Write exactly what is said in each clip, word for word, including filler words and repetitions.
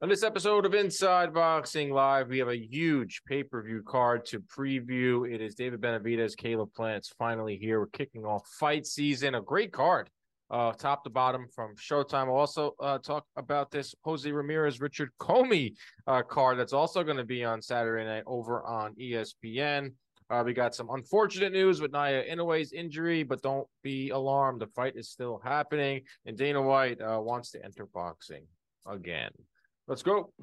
On this episode of Inside Boxing Live, we have a huge pay-per-view card to preview. It is David Benavidez, Caleb Plant's finally here. We're kicking off fight season. A great card, uh, top to bottom from Showtime. We'll also uh, talk about this Jose Ramirez, Richard Comey uh, card that's also going to be on Saturday night over on E S P N. Uh, we got some unfortunate news with Naoya Inoue's injury, but don't be alarmed. The fight is still happening, and Dana White uh, wants to enter boxing again. Let's go.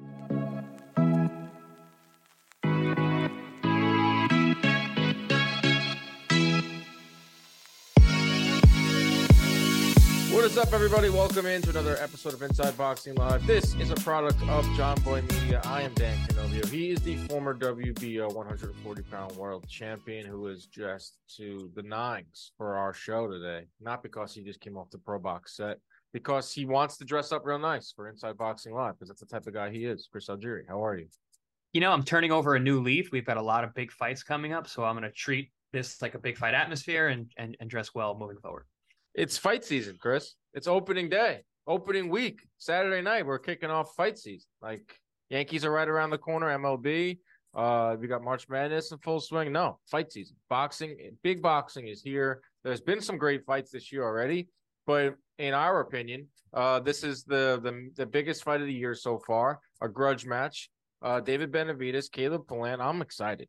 What is up, everybody? Welcome into another episode of Inside Boxing Live. This is a product of John Boy Media. I am Dan Canovio. He is the former W B O one forty pound world champion who is dressed to the nines for our show today. Not because he just came off the Pro Box set, because he wants to dress up real nice for Inside Boxing Live, because that's the type of guy he is. Chris Algieri, how are you? You know, I'm turning over a new leaf. We've got a lot of big fights coming up, so I'm going to treat this like a big fight atmosphere and, and, and dress well moving forward. It's fight season, Chris. It's opening day, opening week, Saturday night. We're kicking off fight season. Like, Yankees are right around the corner, M L B. Uh, we got March Madness in full swing. No, fight season. Boxing, big boxing is here. There's been some great fights this year already, but in our opinion, uh, this is the, the the biggest fight of the year so far, a grudge match. Uh, David Benavidez, Caleb Plant. I'm excited.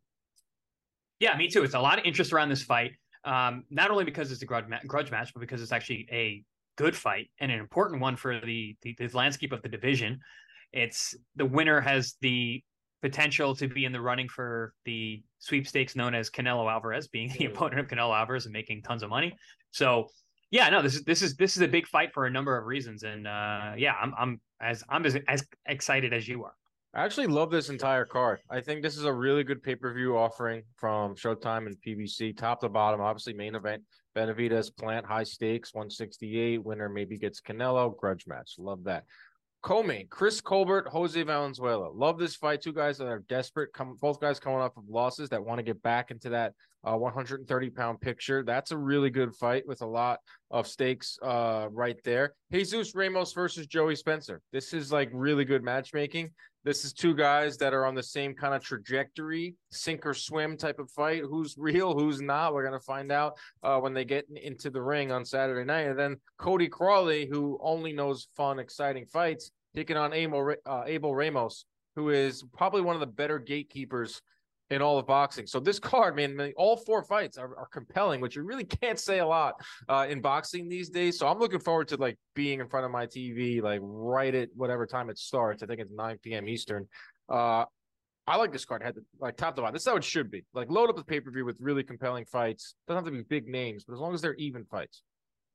Yeah, me too. It's a lot of interest around this fight, um, not only because it's a grudge, ma- grudge match, but because it's actually a good fight and an important one for the, the, the landscape of the division. It's the winner has the potential to be in the running for the sweepstakes known as Canelo Alvarez, being the opponent of Canelo Alvarez and making tons of money. So, yeah, no, this is this is this is a big fight for a number of reasons, and uh, yeah, I'm I'm as I'm as, as excited as you are. I actually love this entire card. I think this is a really good pay-per-view offering from Showtime and P B C, top to bottom. Obviously, main event, Benavidez, Plant, high stakes, one sixty-eight. Winner maybe gets Canelo, grudge match. Love that. Co-main, Chris Colbert, Jose Valenzuela. Love this fight. Two guys that are desperate. Come, both guys coming off of losses that want to get back into that uh, one thirty pound picture. That's a really good fight with a lot of stakes uh, right there. Jesus Ramos versus Joey Spencer. This is like really good matchmaking. This is two guys that are on the same kind of trajectory, sink or swim type of fight. Who's real, who's not? We're going to find out uh, when they get into the ring on Saturday night. And then Cody Crawley, who only knows fun, exciting fights, taking on Abel, uh, Abel Ramos, who is probably one of the better gatekeepers in all of boxing. So this card, man, all four fights are, are compelling, which you really can't say a lot uh, in boxing these days. So I'm looking forward to like being in front of my T V, like right at whatever time it starts. I think it's nine p.m. Eastern. Uh, I like this card. Had to, like top to bottom. This is how it should be. Like load up the pay-per-view with really compelling fights. Doesn't have to be big names, but as long as they're even fights.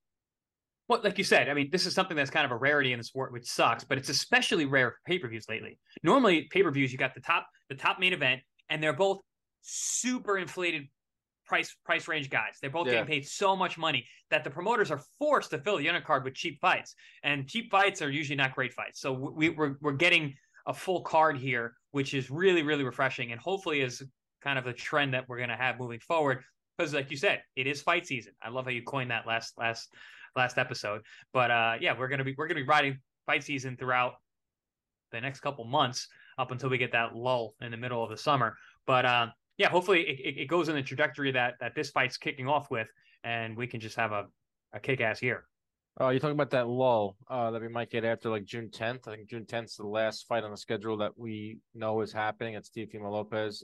Well, like you said, I mean, this is something that's kind of a rarity in the sport, which sucks, but it's especially rare for pay-per-views lately. Normally, pay-per-views, you got the top, the top main event, and they're both super inflated price price range guys. They're both yeah. getting paid so much money that the promoters are forced to fill the undercard with cheap fights, and cheap fights are usually not great fights. So we, we're we're getting a full card here, which is really really refreshing, and hopefully is kind of the trend that we're going to have moving forward. Because, like you said, it is fight season. I love how you coined that last last last episode. But uh, yeah, we're gonna be we're gonna be riding fight season throughout the next couple months up until we get that lull in the middle of the summer. But uh, yeah, hopefully it, it goes in the trajectory that that this fight's kicking off with, and we can just have a, a kick-ass year. Oh, you're talking about that lull uh, that we might get after like June tenth. I think June tenth is the last fight on the schedule that we know is happening. It's Teofimo Lopez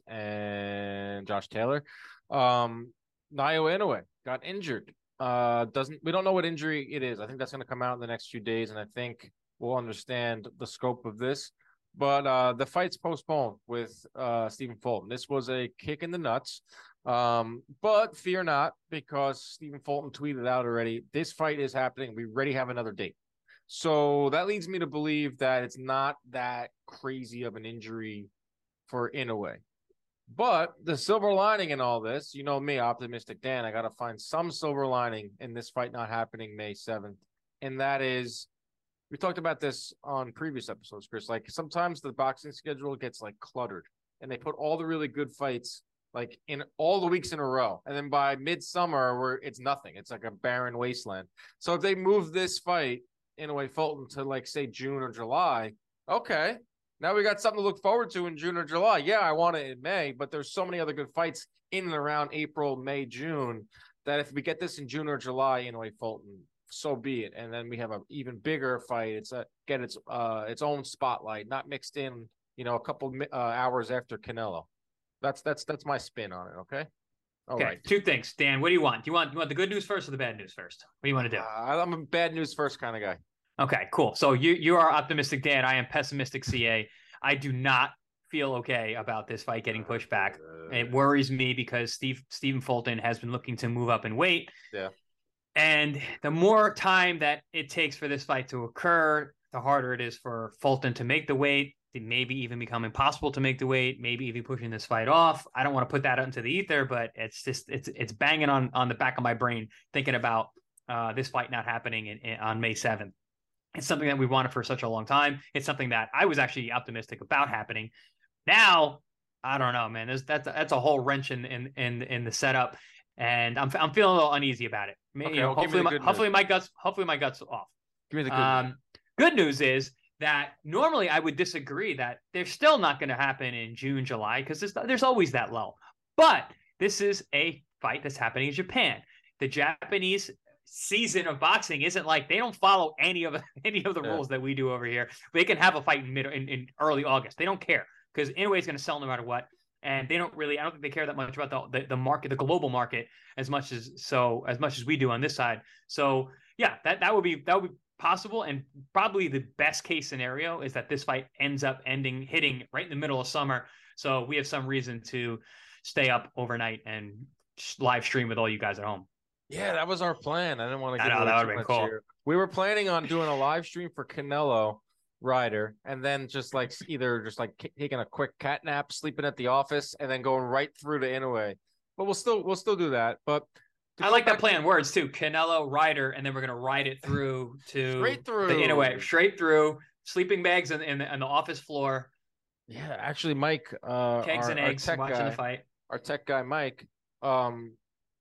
and Josh Taylor. Um, Naoya Inoue got injured. Uh, doesn't we don't know what injury it is. I think that's going to come out in the next few days, and I think we'll understand the scope of this. But uh, the fight's postponed with uh, Stephen Fulton. This was a kick in the nuts. Um, but fear not, because Stephen Fulton tweeted out already, this fight is happening. We already have another date. So that leads me to believe that it's not that crazy of an injury for Inoue. But the silver lining in all this, you know me, optimistic Dan, I got to find some silver lining in this fight not happening May seventh. And that is, we talked about this on previous episodes, Chris. Like sometimes the boxing schedule gets like cluttered and they put all the really good fights like in all the weeks in a row. And then by midsummer, where it's nothing. It's like a barren wasteland. So if they move this fight Inoue Fulton to like say June or July, okay, Now we got something to look forward to in June or July. Yeah, I want it in May, but there's so many other good fights in and around April, May, June that if we get this in June or July, in a way, Fulton, so be it. And then we have an even bigger fight. It's a get its uh its own spotlight, not mixed in, you know, a couple uh, hours after Canelo. That's that's that's my spin on it. Okay. All okay. right. Two things, Dan. What do you want? Do you want you want the good news first or the bad news first? What do you want to do? Uh, I'm a bad news first kind of guy. Okay, cool. So you you are optimistic, Dan. I am pessimistic, C A. I do not feel okay about this fight getting pushed back. It worries me because Steve Stephen Fulton has been looking to move up in weight. Yeah. And the more time that it takes for this fight to occur, the harder it is for Fulton to make the weight. It maybe even become impossible to make the weight, maybe even pushing this fight off. I don't want to put that out into the ether, but it's just it's it's banging on on the back of my brain thinking about uh, this fight not happening in, in, on May seventh. It's something that we wanted for such a long time. It's something that I was actually optimistic about happening. Now, I don't know, man. There's that's that's a whole wrench in in in, in the setup, and I'm I'm feeling a little uneasy about it. Okay, you know, well, hopefully, my, hopefully my guts hopefully my guts off. Give me the good um, news. Good news is that normally I would disagree that they're still not going to happen in June, July, because there's, there's always that lull. But this is a fight that's happening in Japan. The Japanese season of boxing isn't like they don't follow any of any of the yeah. rules that we do over here. They can have a fight in mid in, in early August. They don't care because anyway, it's going to sell no matter what. And they don't really, I don't think they care that much about the, the the market, the global market, as much as so as much as we do on this side. So yeah, that that would be that would be possible, and probably the best case scenario is that this fight ends up ending hitting right in the middle of summer. So we have some reason to stay up overnight and live stream with all you guys at home. Yeah, that was our plan. I didn't want to get that would have been cool. Here. We were planning on doing a live stream for Canelo Ryder, and then just like either just like taking a quick cat nap, sleeping at the office, and then going right through to Inoue. But we'll still we'll still do that. But I like that play on words too. Canelo Ryder, and then we're gonna ride it through to straight through the Inoue, straight through sleeping bags in, in, the, in the office floor. Yeah, actually, Mike, uh, kegs our, and eggs, our watching guy, the fight. Our tech guy, Mike, um,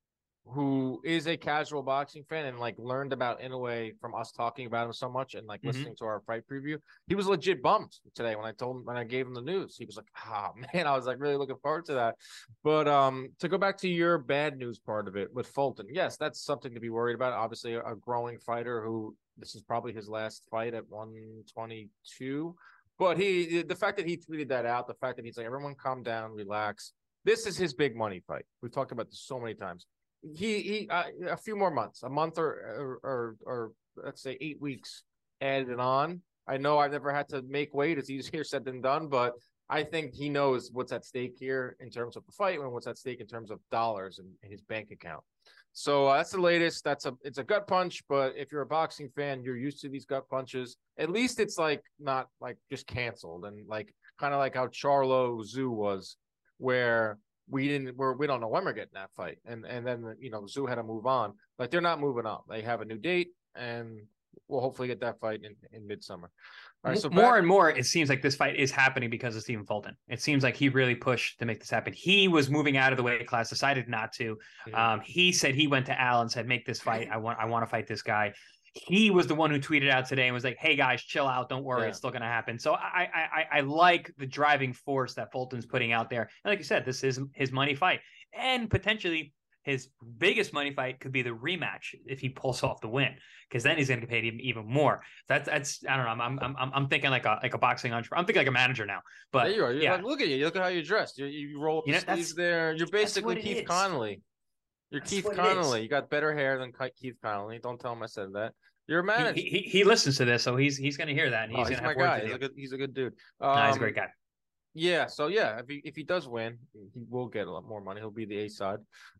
who is a casual boxing fan and like learned about Inoue from us talking about him so much and like mm-hmm. listening to our fight preview. He was legit bummed today when I told him when I gave him the news. He was like, "Ah, oh, man," I was like really looking forward to that. But um, to go back to your bad news part of it with Fulton, yes, that's something to be worried about. Obviously, a growing fighter who this is probably his last fight at one twenty-two. But he, the fact that he tweeted that out, the fact that he's like, "Everyone, calm down, relax. This is his big money fight." We've talked about this so many times. He he uh, a few more months, a month or, or or or let's say eight weeks added on. I know I've never had to make weight. It's easier said than done, but I think he knows what's at stake here in terms of the fight and what's at stake in terms of dollars in, in his bank account. So uh, that's the latest. That's a it's a gut punch, but if you're a boxing fan, you're used to these gut punches. At least it's like not like just canceled and like kind of like how Charlo Zoo was, where we didn't we're we don't know when we're getting that fight. And and then you know, Zoo had to move on. Like they're not moving on. They have a new date and we'll hopefully get that fight in, in midsummer. All right, so more back- and more, it seems like this fight is happening because of Stephen Fulton. It seems like he really pushed to make this happen. He was moving out of the weight class, decided not to. Yeah. Um, he said he went to Al and said, "Make this fight. I want I want to fight this guy." He was the one who tweeted out today and was like, "Hey guys, chill out. Don't worry, yeah. It's still going to happen." So I, I I like the driving force that Fulton's putting out there. And like you said, this is his money fight, and potentially his biggest money fight could be the rematch if he pulls off the win, because then he's going to get paid even, even more. That's that's I don't know. I'm I'm I'm I'm thinking like a like a boxing entrepreneur. I'm thinking like a manager now. But there you are. You're yeah, like, look at you. Look at how you dressed. You, you roll up the you know, sleeves there. You're basically Keith is. Connolly. You're that's Keith Connolly. You got better hair than Keith Connolly. Don't tell him I said that. You're a manager. He, he, he listens to this, so he's he's going to hear that. And he's, oh, he's gonna my have guy. He's a good. He's a good dude. Um, no, he's a great guy. Yeah. So yeah, if he if he does win, he will get a lot more money. He'll be the A side,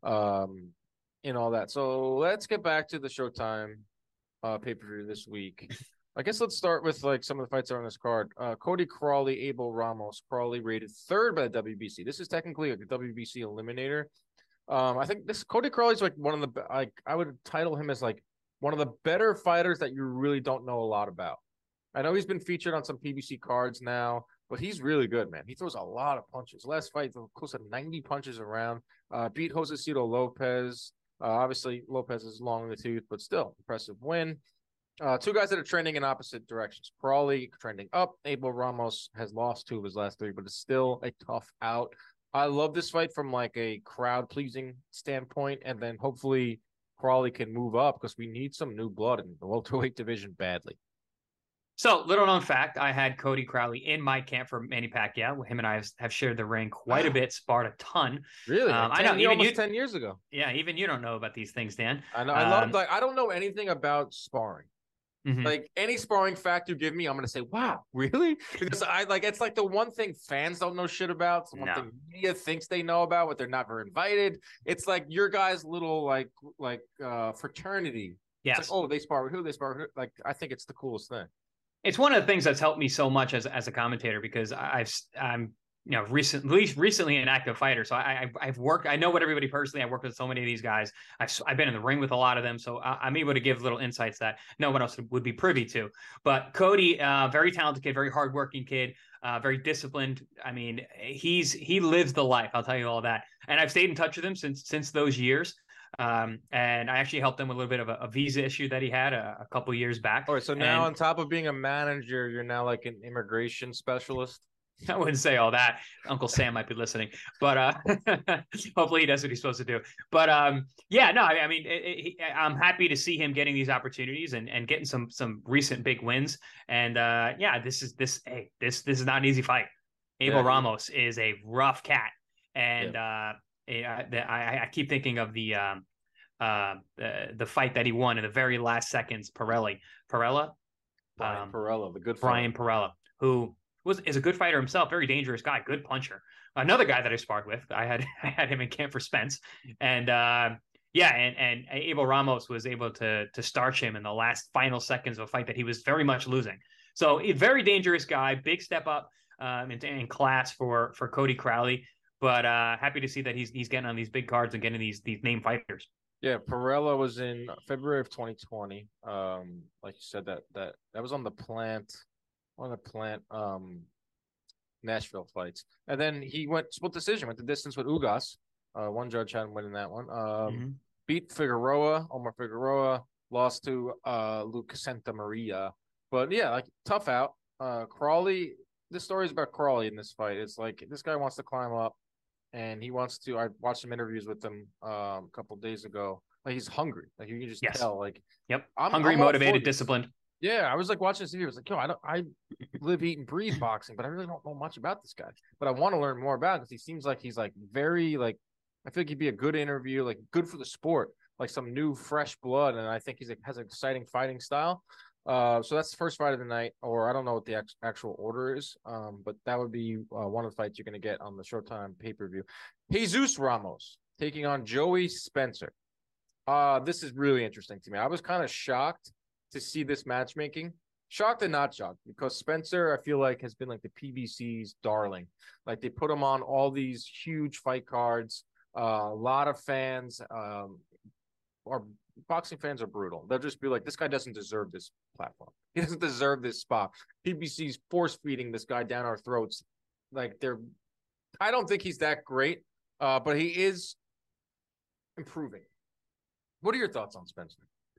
um, and all that. So let's get back to the Showtime uh, pay per view this week. I guess let's start with like some of the fights that are on this card. Uh, Cody Crawley, Abel Ramos. Crawley rated third by the W B C. This is technically a W B C eliminator. Um, I think this Cody Crawley's like one of the like I would title him as like one of the better fighters that you really don't know a lot about. I know he's been featured on some P B C cards now, but he's really good, man. He throws a lot of punches. Last fight, close to ninety punches around. Uh, beat Josecito Lopez. Uh, obviously, Lopez is long in the tooth, but still impressive win. Uh, two guys that are trending in opposite directions. Crawley trending up. Abel Ramos has lost two of his last three, but it's still a tough out. I love this fight from like a crowd pleasing standpoint, and then hopefully Crawley can move up because we need some new blood in the welterweight division badly. So, little known fact, I had Cody Crowley in my camp for Manny Pacquiao. Him and I have, have shared the ring quite a bit, sparred a ton. Really? Um, like I know, even almost you, ten years ago. Yeah, even you don't know about these things, Dan. I know. I um, love like I don't know anything about sparring. Mm-hmm. Like any sparring fact you give me, I'm gonna say, "Wow, really?" Because I like it's like the one thing fans don't know shit about. It's the one no. thing media thinks they know about, but they're never invited. It's like your guys' little like like uh fraternity. Yes. It's like, oh, they spar with who? They spar with who? Like I think it's the coolest thing. It's one of the things that's helped me so much as as a commentator because I've I'm you know recently recently an active fighter, so I I've worked. I know what everybody personally. I worked with so many of these guys. I've I've been in the ring with a lot of them, so I'm able to give little insights that no one else would be privy to. But Cody, uh, very talented kid, very hardworking kid, uh, very disciplined. I mean, he's he lives the life. I'll tell you all that. And I've stayed in touch with him since since those years. Um, and I actually helped him with a little bit of a, a visa issue that he had a, a couple years back. All right, so now and, on top of being a manager, you're now like an immigration specialist. I wouldn't say all that. Uncle Sam might be listening, but uh, hopefully he does what he's supposed to do. But um, yeah, no, I, I mean, it, it, I'm happy to see him getting these opportunities and, and getting some some recent big wins. And uh, yeah, this is this hey, this this is not an easy fight. Abel yeah. Ramos is a rough cat, and yeah. uh, I, I keep thinking of the um, uh, the the fight that he won in the very last seconds. Pirelli, Pirella, Brian um, Pirella, the good Brian Pirella, who. was is a good fighter himself, very dangerous guy, good puncher. Another guy that I sparred with, I had I had him in camp for Spence, and uh, yeah, and and Abel Ramos was able to to starch him in the last final seconds of a fight that he was very much losing. So a very dangerous guy, big step up um, in, in class for for Cody Crowley, but uh, happy to see that he's he's getting on these big cards and getting these these name fighters. Yeah, Pirella was in February of twenty twenty. Um, like you said, that that that was on the plant. One of the plant um, Nashville fights. And then he went split decision, went the distance with Ugas. Uh, one judge had him winning that one. Um, mm-hmm. Beat Figueroa, Omar Figueroa, lost to uh, Luke Santamaria. But yeah, like tough out. Uh, Crawley, this story is about Crawley in this fight. It's like this guy wants to climb up and he wants to. I watched some interviews with him um, a couple of days ago. Like he's hungry. Like you can just yes. tell. Like, yep, I'm, hungry, I'm motivated, disciplined. Yeah, I was like watching this video. I was like, yo, I don't, I live, eat, and breathe boxing, but I really don't know much about this guy. But I want to learn more about it because he seems like he's like very like. I feel like he'd be a good interview, like good for the sport, like some new fresh blood, and I think he's like, has an exciting fighting style. Uh, so that's the first fight of the night, or I don't know what the ex- actual order is, um, but that would be uh, one of the fights you're going to get on the Showtime pay per view. Jesus Ramos taking on Joey Spencer. Uh, this is really interesting to me. I was kind of shocked to see this matchmaking. Shocked and not shocked because Spencer, I feel like, has been like the P B C's darling. Like they put him on all these huge fight cards. Uh, a lot of fans, um, or boxing fans are brutal. They'll just be like, this guy doesn't deserve this platform. He doesn't deserve this spot. P B C's force feeding this guy down our throats. Like they're, I don't think he's that great, uh, but he is improving. What are your thoughts on Spencer?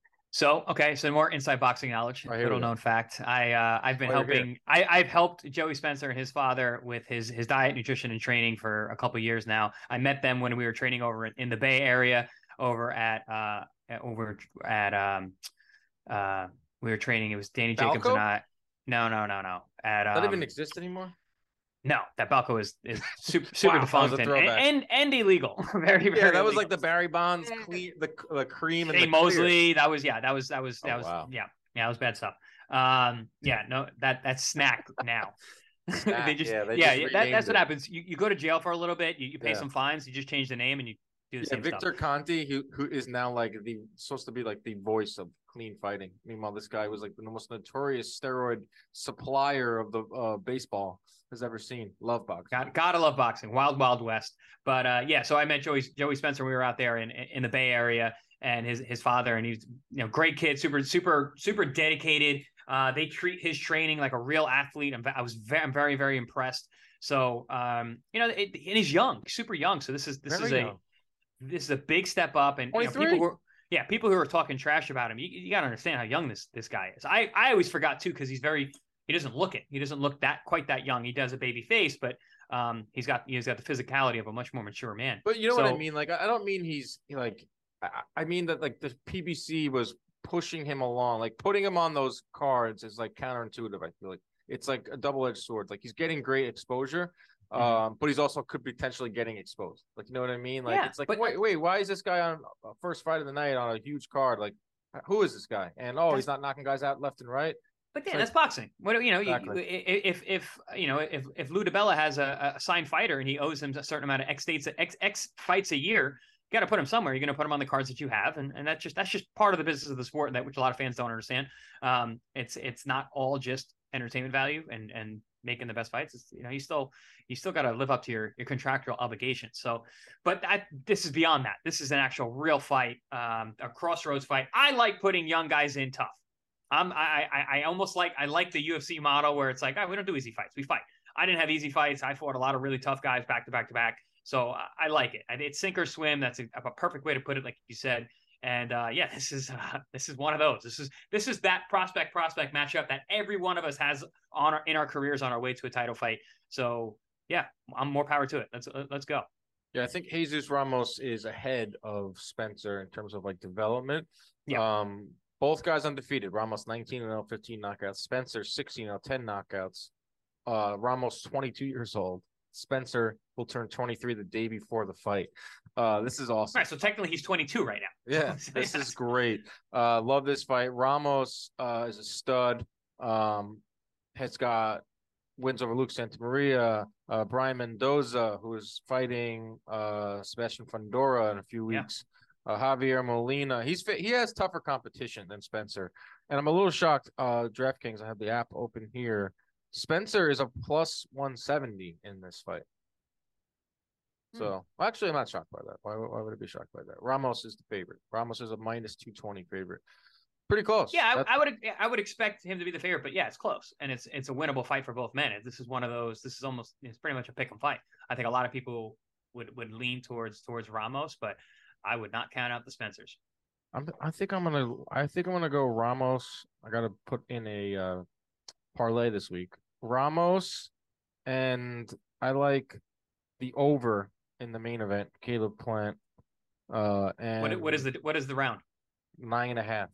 So, okay, so more inside boxing knowledge, oh, little known fact. I, uh, I've been oh, helping, I, I've helped Joey Spencer and his father with his, his diet, nutrition, and training for a couple of years now. I met them when we were training over in, in the Bay Area over at, uh, over at, um, uh, we were training. It was Danny Balco? Jacobs and I. No, no, no, no. At, um, Does that even exist anymore? No, that Balco is is super super wow, defunct and, and and illegal. very very. Yeah, that illegal. was like the Barry Bonds, clean, the the cream and Shane the Mosley. clear. That was yeah. That was that was that oh, was wow. yeah yeah. That was bad stuff. Um, yeah, no, that that's snack now. Snack, they just yeah, they yeah. just that, that's it. what happens. You you go to jail for a little bit. You, you pay yeah. some fines. You just change the name and you do the yeah, same Victor stuff. Conti, who who is now like the supposed to be like the voice of clean fighting. Meanwhile, this guy was like the most notorious steroid supplier of the uh, baseball has ever seen. Love boxing. Got, gotta love boxing. Wild, wild west. But uh, yeah, so I met Joey Joey Spencer. We were out there in in the Bay Area, and his his father, and he's you know great kid, super super super dedicated. Uh, they treat his training like a real athlete. I'm, I was very, I'm very very impressed. So um, you know, it, and he's young, super young. So this is this very is young. a this is a big step up, and you know, people were. Yeah, people who are talking trash about him, you, you got to understand how young this this guy is. I I always forgot too because he's very he doesn't look it. He doesn't look that quite that young. He does a baby face, but um he's got he's got the physicality of a much more mature man. But you know so, what I mean? Like, I don't mean he's like, I, I mean that like the P B C was pushing him along, like putting him on those cards is like counterintuitive. I feel like it's like a double edged sword. Like he's getting great exposure, um, mm-hmm. but he's also could potentially getting exposed. Like, you know what I mean? Like, yeah, it's like, but, wait, wait, why is this guy on first fight of the night on a huge card? Like, who is this guy? And oh, he's not knocking guys out left and right. But yeah, like, that's boxing. What you know, exactly. you, if if you know if if Lou DiBella has a, a signed fighter and he owes him a certain amount of X dates, X X fights a year, you got to put him somewhere. You're going to put him on the cards that you have, and and that's just that's just part of the business of the sport that which a lot of fans don't understand. Um, it's it's not all just entertainment value and and making the best fights. It's, you know, you still you still got to live up to your your contractual obligations. So, but that, this is beyond that. This is an actual real fight, um, a crossroads fight. I like putting young guys in tough. Um, I, I I almost like I like the U F C model where it's like, oh, we don't do easy fights. We fight. I didn't have easy fights. I fought a lot of really tough guys back to back to back. So I, I like it. It's sink or swim. That's a, a perfect way to put it, like you said. And uh, yeah, this is uh, this is one of those. This is this is that prospect prospect matchup that every one of us has on our, in our careers on our way to a title fight. So yeah, I'm more power to it. Let's let's go. Yeah, I think Jesus Ramos is ahead of Spencer in terms of like development. Yeah. Um, Both guys undefeated. Ramos nineteen and oh, fifteen knockouts. Spencer sixteen and oh, ten knockouts. Uh, Ramos twenty-two years old. Spencer will turn twenty-three the day before the fight. Uh, this is awesome. All right, so technically he's twenty-two right now. Yeah, this yes. is great. Uh, love this fight. Ramos uh, is a stud. Um, has got wins over Luke Santamaria, uh, Brian Mendoza, who is fighting uh, Sebastian Fundora in a few weeks. Yeah. Uh, Javier Molina, he's he has tougher competition than Spencer, and I'm a little shocked. Uh, DraftKings, I have the app open here. Spencer is a plus one seventy in this fight. So, hmm. well, actually, I'm not shocked by that. Why, why would I be shocked by that? Ramos is the favorite. Ramos is a minus two twenty favorite. Pretty close. Yeah, I, I would I would expect him to be the favorite, but yeah, it's close, and it's it's a winnable fight for both men. This is one of those. This is almost it's pretty much a pick 'em fight. I think a lot of people would would lean towards towards Ramos, but I would not count out the Spencers. I'm, I think I'm gonna. I think I'm gonna go Ramos. I gotta put in a uh, parlay this week. Ramos, and I like the over in the main event. Caleb Plant. Uh, and what what is the what is the round? Nine and a half.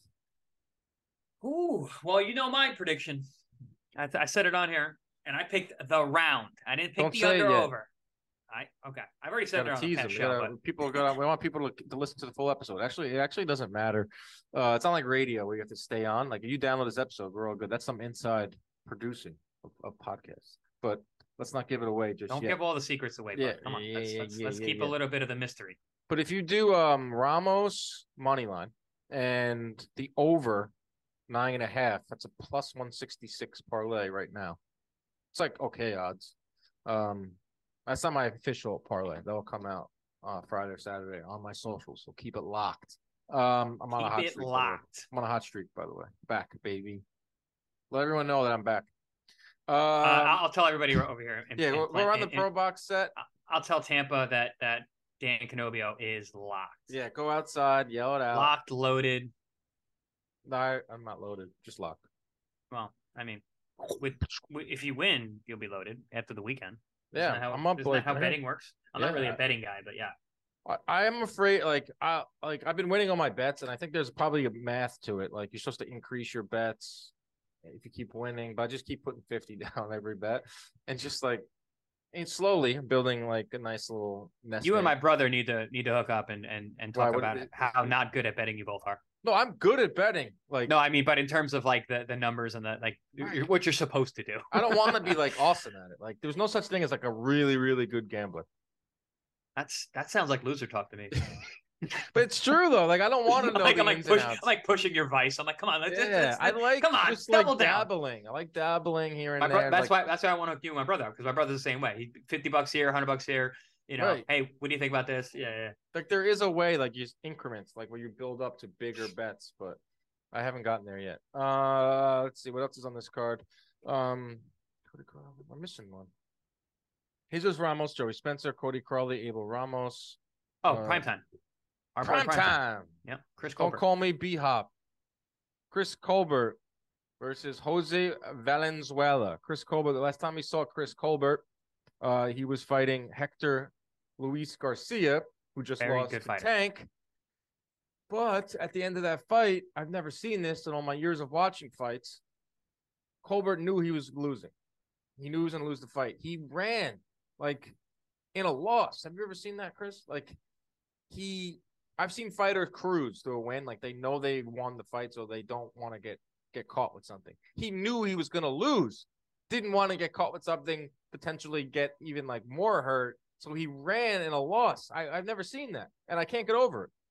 Ooh, well, you know my prediction. I, I said it on here, and I picked the round. I didn't pick Don't the under yet. over. I okay. I've already said it on the past show. Gotta, but... People got. We want people to, to listen to the full episode. Actually, it actually doesn't matter. Uh, it's not like radio where you have to stay on. Like if you download this episode, we're all good. That's some inside producing of, of podcasts. But let's not give it away just Don't yet. give all the secrets away. Yeah, Come on, yeah, let's, yeah, let's, yeah, let's yeah, keep yeah. a little bit of the mystery. But if you do um Ramos money line and the over nine and a half, that's a plus one sixty six parlay right now. It's like okay odds. Um, that's not my official parlay. That'll come out uh, Friday or Saturday on my socials. So keep it locked. Um, I'm on keep a hot it streak. locked. I'm on a hot streak, by the way. Back, baby. Let everyone know that I'm back. Um, uh, I'll tell everybody over here. In, yeah, in, we're, we're on the in, pro box set. I'll tell Tampa that that Dan Canobio is locked. Yeah, go outside, yell it out. Locked, loaded. No, I, I'm not loaded. Just locked. Well, I mean, with, with if you win, you'll be loaded after the weekend. Yeah, isn't how, I'm up. Isn't like, that how betting works? I'm yeah. not really a betting guy, but yeah. I, I am afraid, like, I like I've been winning all my bets, and I think there's probably a math to it. Like, you're supposed to increase your bets if you keep winning, but I just keep putting fifty down every bet, and just like, and slowly building like a nice little nest. You egg. and my brother need to need to hook up and and and talk Why, about it, how not good at betting you both are. No, I'm good at betting. Like, no, I mean, but in terms of like the, the numbers and the like, right. what you're supposed to do. I don't want to be like awesome at it. Like, there's no such thing as like a really, really good gambler. That's that sounds like loser talk to me. But it's true though. Like, I don't want to know like, the I'm like ins push, and outs. I'm like pushing your vice. I'm like, come on, let's, yeah. let's, let's, I like come on, just double like down. dabbling. I like dabbling here and my bro- there. That's like, why that's why I want to do my brother because my brother's the same way. He fifty bucks here, hundred bucks here. You know, right. Hey, what do you think about this? Yeah, yeah. Like there is a way, like you increments, like where you build up to bigger bets, but I haven't gotten there yet. Uh, let's see what else is on this card. Um, I'm missing one. Jesus Ramos, Joey Spencer, Cody Crawley, Abel Ramos. Oh, uh, prime time. Our Prime, prime time. time. Yeah, Chris Don't Colbert. call me B-Hop. Chris Colbert versus Jose Valenzuela. Chris Colbert, the last time we saw Chris Colbert, uh, he was fighting Hector Luis Garcia, who just Very lost good to fighter. Tank. But at the end of that fight, I've never seen this in all my years of watching fights. Colbert knew he was losing. He knew he was going to lose the fight. He ran like in a loss. Have you ever seen that, Chris? Like he, I've seen fighters cruise to a win. Like they know they won the fight, so they don't want to get, get caught with something. He knew he was going to lose. Didn't want to get caught with something, potentially get even like more hurt. So he ran in a loss. I, I've never seen that, and I can't get over it.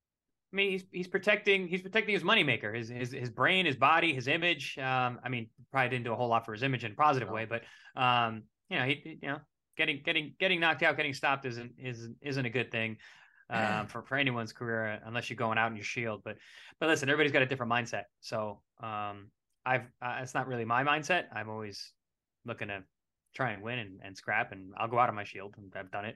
I mean, he's he's protecting he's protecting his moneymaker, his his his brain, his body, his image. Um, I mean, probably didn't do a whole lot for his image in a positive No. way, but um, you know, he you know, getting getting getting knocked out, getting stopped isn't isn't isn't a good thing um, for for anyone's career unless you're going out in your shield. But but listen, everybody's got a different mindset. So um, I've uh, it's not really my mindset. I'm always looking to try and win and, and scrap, and I'll go out on my shield, and I've done it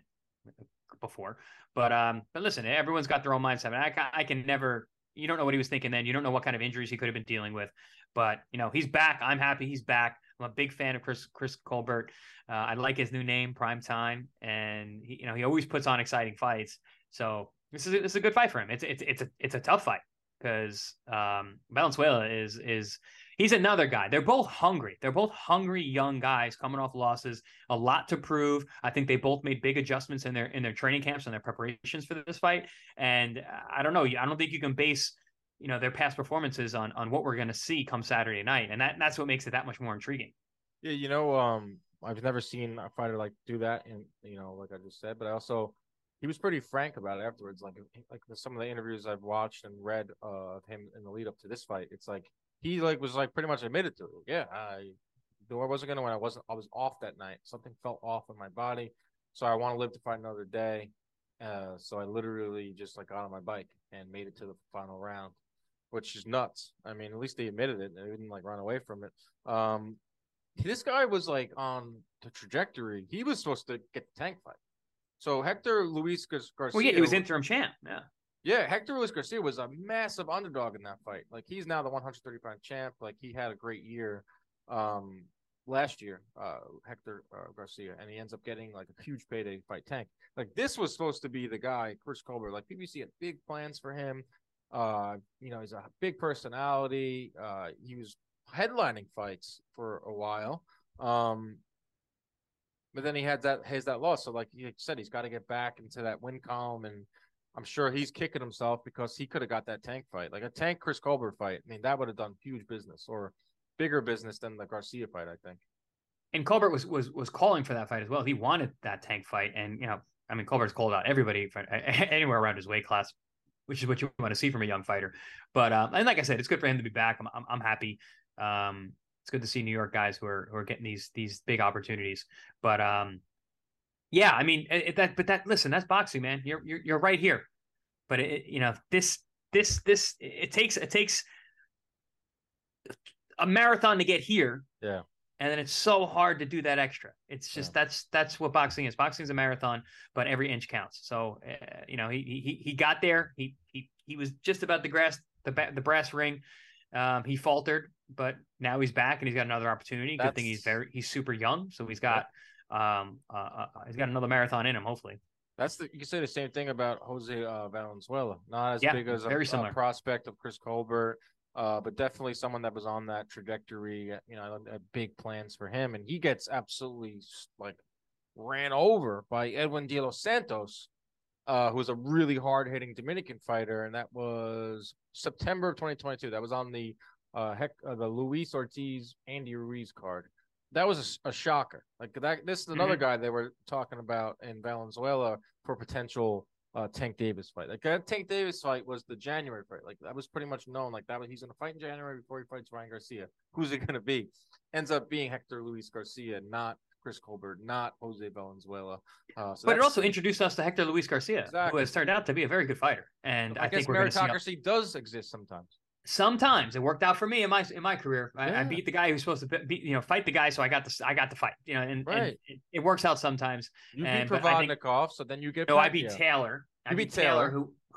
before. But um, but listen, everyone's got their own mindset. And I, I can never. You don't know what he was thinking then. You don't know what kind of injuries he could have been dealing with. But you know, he's back. I'm happy he's back. I'm a big fan of Chris Chris Colbert. Uh, I like his new name, Prime Time, and he, you know, he always puts on exciting fights. So this is a, this is a good fight for him. It's it's it's a it's a tough fight because um, Valenzuela is is. He's another guy. They're both hungry. They're both hungry young guys coming off losses, a lot to prove. I think they both made big adjustments in their in their training camps and their preparations for this fight. And I don't know. I don't think you can base, you know, their past performances on on what we're going to see come Saturday night. And that that's what makes it that much more intriguing. Yeah, you know, um, I've never seen a fighter like do that, and you know, like I just said. But I also, he was pretty frank about it afterwards. Like like some of the interviews I've watched and read uh, of him in the lead up to this fight, it's like. He like was like pretty much admitted to it. Yeah, I knew I wasn't gonna win. I wasn't. I was off that night. Something felt off in my body, so I want to live to fight another day. Uh, so I literally just like got on my bike and made it to the final round, which is nuts. I mean, at least they admitted it. They didn't like run away from it. Um, this guy was like on the trajectory. He was supposed to get the Tank fight. So Hector Luis Garcia. Well, yeah, he was interim champ. Yeah. Yeah, Hector Luis Garcia was a massive underdog in that fight. Like he's now the one thirty pound champ. Like he had a great year um, last year, uh, Hector uh, Garcia, and he ends up getting like a huge payday to fight Tank. Like this was supposed to be the guy, Chris Colbert. Like P B C had big plans for him. Uh, you know, he's a big personality. Uh, he was headlining fights for a while. Um, but then he had that has that loss. So like you said, he's got to get back into that win column, and I'm sure he's kicking himself because he could have got that Tank fight, like a Tank Chris Colbert fight. I mean, that would have done huge business or bigger business than the Garcia fight, I think. And Colbert was was was calling for that fight as well. He wanted that Tank fight, and you know, I mean, Colbert's called out everybody for, anywhere around his weight class, which is what you want to see from a young fighter. But um, and like I said, it's good for him to be back. I'm I'm, I'm happy. Um, it's good to see New York guys who are who are getting these these big opportunities. But um, yeah, I mean it, that. But that listen, that's boxing, man. You're you're you're right here. But it, you know, this this this it takes it takes a marathon to get here. Yeah. And then it's so hard to do that extra. It's just yeah. that's that's what boxing is. Boxing is a marathon, but every inch counts. So uh, you know, he he he got there. He he he was just about the grass the the brass ring. Um, he faltered, but now he's back and he's got another opportunity. That's... Good thing he's very he's super young, so he's got yeah. um uh, uh, he's got another marathon in him. Hopefully, that's the you can say the same thing about Jose uh, Valenzuela. Not as yeah, big as a, very similar. a prospect of Chris Colbert. Uh, but definitely someone that was on that trajectory, you know, had big plans for him. And he gets absolutely like ran over by Edwin de los Santos, uh, who was a really hard hitting Dominican fighter. And that was September of twenty twenty-two. That was on the uh, heck, uh, the Luis Ortiz, Andy Ruiz card. That was a, a shocker. Like that, this is another mm-hmm. guy they were talking about in Valenzuela for potential Uh, Tank Davis fight. Like that Tank Davis fight was the January fight. Like that was pretty much known. Like that was he's going to fight in January before he fights Ryan Garcia. Who's it going to be? Ends up being Hector Luis Garcia, not Chris Colbert, not Jose Valenzuela. Uh, so but it also introduced us to Hector Luis Garcia, exactly. who has turned out to be a very good fighter. And I, I think guess meritocracy does exist sometimes. Sometimes it worked out for me in my in my career. I, yeah. I beat the guy who's supposed to beat, you know, fight the guy, so I got the I got the fight. You know, and, right. and it, it works out sometimes. You and, beat Provodnikov, so then you get no. Pacquiao. I beat Taylor. I you beat beat Taylor, Taylor, who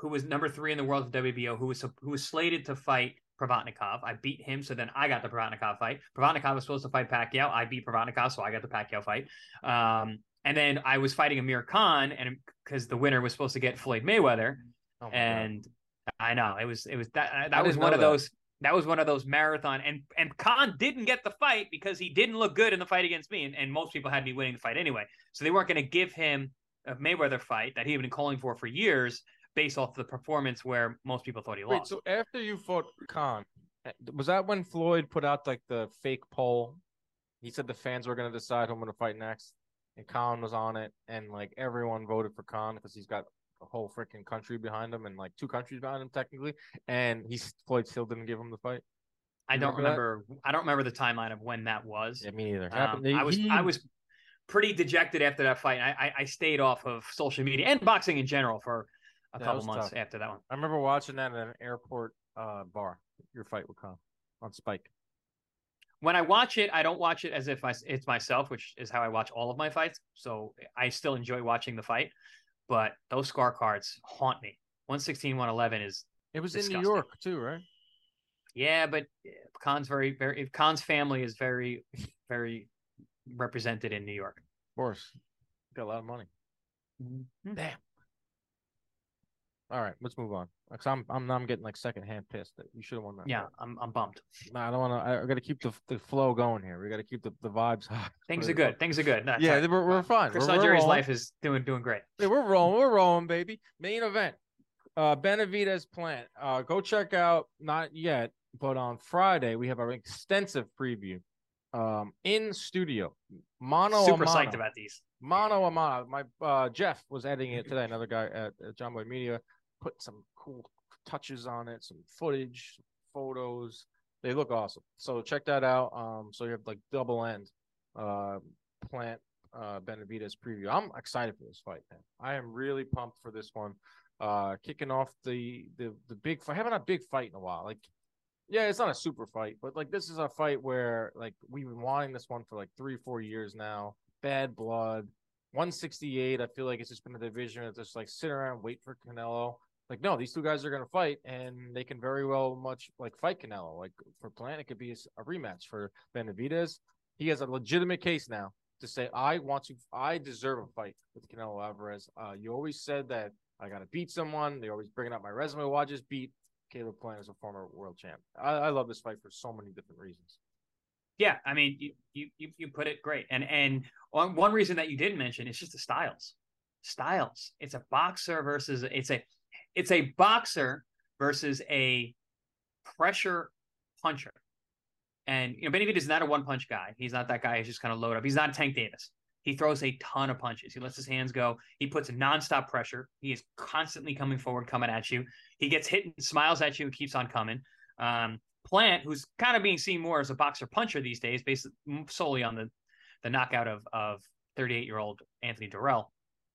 who was number three in the world of W B O, who was who was slated to fight Provodnikov. I beat him, so then I got the Provodnikov fight. Provodnikov was supposed to fight Pacquiao. I beat Provodnikov, so I got the Pacquiao fight. Um, and then I was fighting Amir Khan, and because the winner was supposed to get Floyd Mayweather, oh and God. I know it was it was that that was one of that. those that was one of those marathon, and and Khan didn't get the fight because he didn't look good in the fight against me, and, and most people had me winning the fight anyway, so they weren't going to give him a Mayweather fight that he had been calling for for years, based off the performance where most people thought he Wait, lost. So after you fought Khan, was that when Floyd put out like the fake poll? He said the fans were going to decide who I'm going to fight next, and Khan was on it, and like everyone voted for Khan because he's got a whole freaking country behind him, and like two countries behind him technically, and he's Floyd still didn't give him the fight. I don't remember. remember I don't remember the timeline of when that was. Yeah, me neither. Um, I was he... I was pretty dejected after that fight. I, I I stayed off of social media and boxing in general for a yeah, couple months tough. after that one. I remember watching that at an airport uh, bar. Your fight with Khan on Spike. When I watch it, I don't watch it as if I, it's myself, which is how I watch all of my fights. So I still enjoy watching the fight, but those scar cards haunt me. one sixteen, one eleven is It was disgusting. in New York too, right? Yeah, but Khan's very, very. Khan's family is very, very represented in New York. Of course, got a lot of money. Mm-hmm. Damn. All right, let's move on. Cause I'm I'm I'm getting like secondhand pissed that you should have won that. Yeah, I'm I'm bummed. Nah, I don't want to. I got to keep the the flow going here. We got to keep the, the vibes high. Things are good. Things are good. No, yeah, we're we're fine. Chris Algieri's life is doing doing great. Yeah, we're rolling. We're rolling, baby. Main event. Uh, Benavidez Plant. Uh, go check out. Not yet, but on Friday we have our extensive preview. Um, in studio. Mono. Super Amano. psyched about these. Mano a mano. My uh Jeff was editing it today. Another guy at, at John Boy Media put some cool touches on it, some footage, some photos. They look awesome. So check that out. Um, so you have like double end uh Plant uh Benavidez preview. I'm excited for this fight, man. I am really pumped for this one. Uh, kicking off the the the big fight. I haven't had a big fight in a while. Like, yeah, it's not a super fight, but like this is a fight where like we've been wanting this one for like three, four years now. Bad blood. one sixty-eight. I feel like it's just been a division of just like sit around and wait for Canelo. Like, no, these two guys are going to fight, and they can very well much like fight Canelo. Like for Plant, it could be a rematch. For Benavidez, he has a legitimate case now to say, I want to, I deserve a fight with Canelo Alvarez. Uh, you always said that I got to beat someone. They always bringing up my resume. Well, I just beat Caleb Plant as a former world champ. I, I love this fight for so many different reasons. Yeah, I mean, you you you put it great, and and one one reason that you didn't mention is just the styles. Styles. It's a boxer versus it's a it's a boxer versus a pressure puncher. And you know, Benavidez is not a one punch guy. He's not that guy who's just kind of load up. He's not Tank Davis. He throws a ton of punches. He lets his hands go. He puts nonstop pressure. He is constantly coming forward, coming at you. He gets hit and smiles at you and keeps on coming. Um, Plant, who's kind of being seen more as a boxer puncher these days, based solely on the the knockout of of thirty-eight year old Anthony Durrell,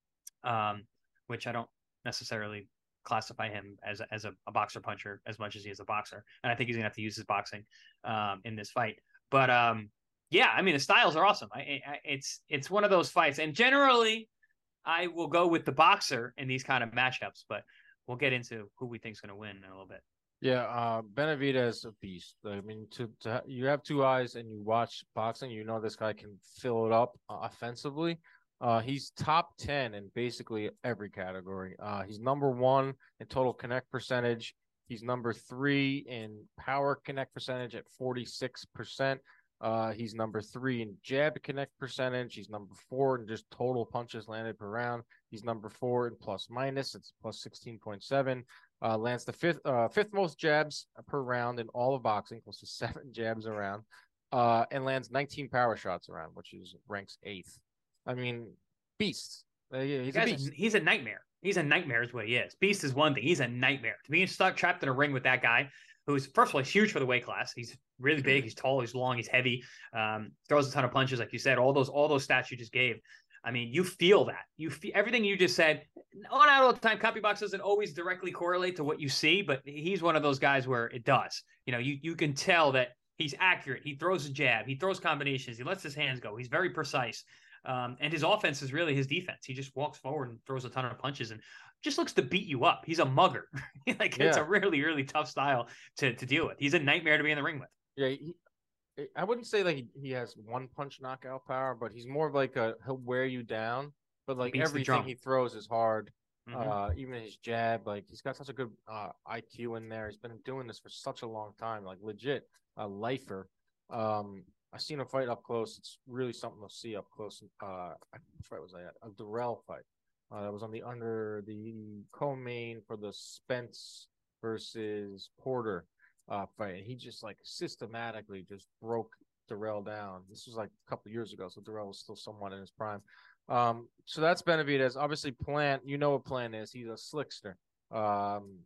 um, which I don't necessarily classify him as a, as a, a boxer puncher as much as he is a boxer, and I think he's gonna have to use his boxing um, in this fight. But um, yeah, I mean the styles are awesome. I, I, it's it's one of those fights, and generally I will go with the boxer in these kind of matchups, but we'll get into who we think is gonna win in a little bit. Yeah, uh, Benavidez a beast. I mean, to, to you have two eyes and you watch boxing, you know this guy can fill it up uh, offensively. Uh, he's top ten in basically every category. Uh, he's number one in total connect percentage. He's number three in power connect percentage at forty-six percent. Uh, he's number three in jab connect percentage. He's number four in just total punches landed per round. He's number four in plus minus. It's plus sixteen point seven. Uh, lands the fifth uh, fifth most jabs per round in all of boxing, close to seven jabs around, uh, and lands nineteen power shots around, which is ranks eighth. I mean, beast. Uh, yeah, he's, a beast. A, he's a nightmare. He's a nightmare is what he is. Beast is one thing. He's a nightmare. To be stuck trapped in a ring with that guy, who's first of all, he's huge for the weight class. He's really big. He's tall. He's long. He's heavy. Um, throws a ton of punches, like you said. All those all those stats you just gave. I mean, you feel that. You feel everything you just said. On out all the time, copybox doesn't always directly correlate to what you see, but he's one of those guys where it does. You know, you you can tell that he's accurate. He throws a jab. He throws combinations. He lets his hands go. He's very precise. Um, and his offense is really his defense. He just walks forward and throws a ton of punches. And just looks to beat you up. He's a mugger. Like it's Yeah. a really, really tough style to, to deal with. He's a nightmare to be in the ring with. Yeah, he, I wouldn't say like he, he has one punch knockout power, but he's more of like a he'll wear you down. But like Beats the everything drum. he throws is hard. Mhm. Uh, even his jab, like he's got such a good uh, I Q in there. He's been doing this for such a long time, like legit a lifer. Um, I seen him fight up close. It's really something to see up close. Uh, which fight was that? A Durrell fight. Uh, that was on the under the co-main for the Spence versus Porter uh, fight. And he just like systematically just broke Durrell down. This was like a couple of years ago, so Durrell was still somewhat in his prime. Um, so that's Benavidez. Obviously, Plant, you know what Plant is. He's a slickster. Um,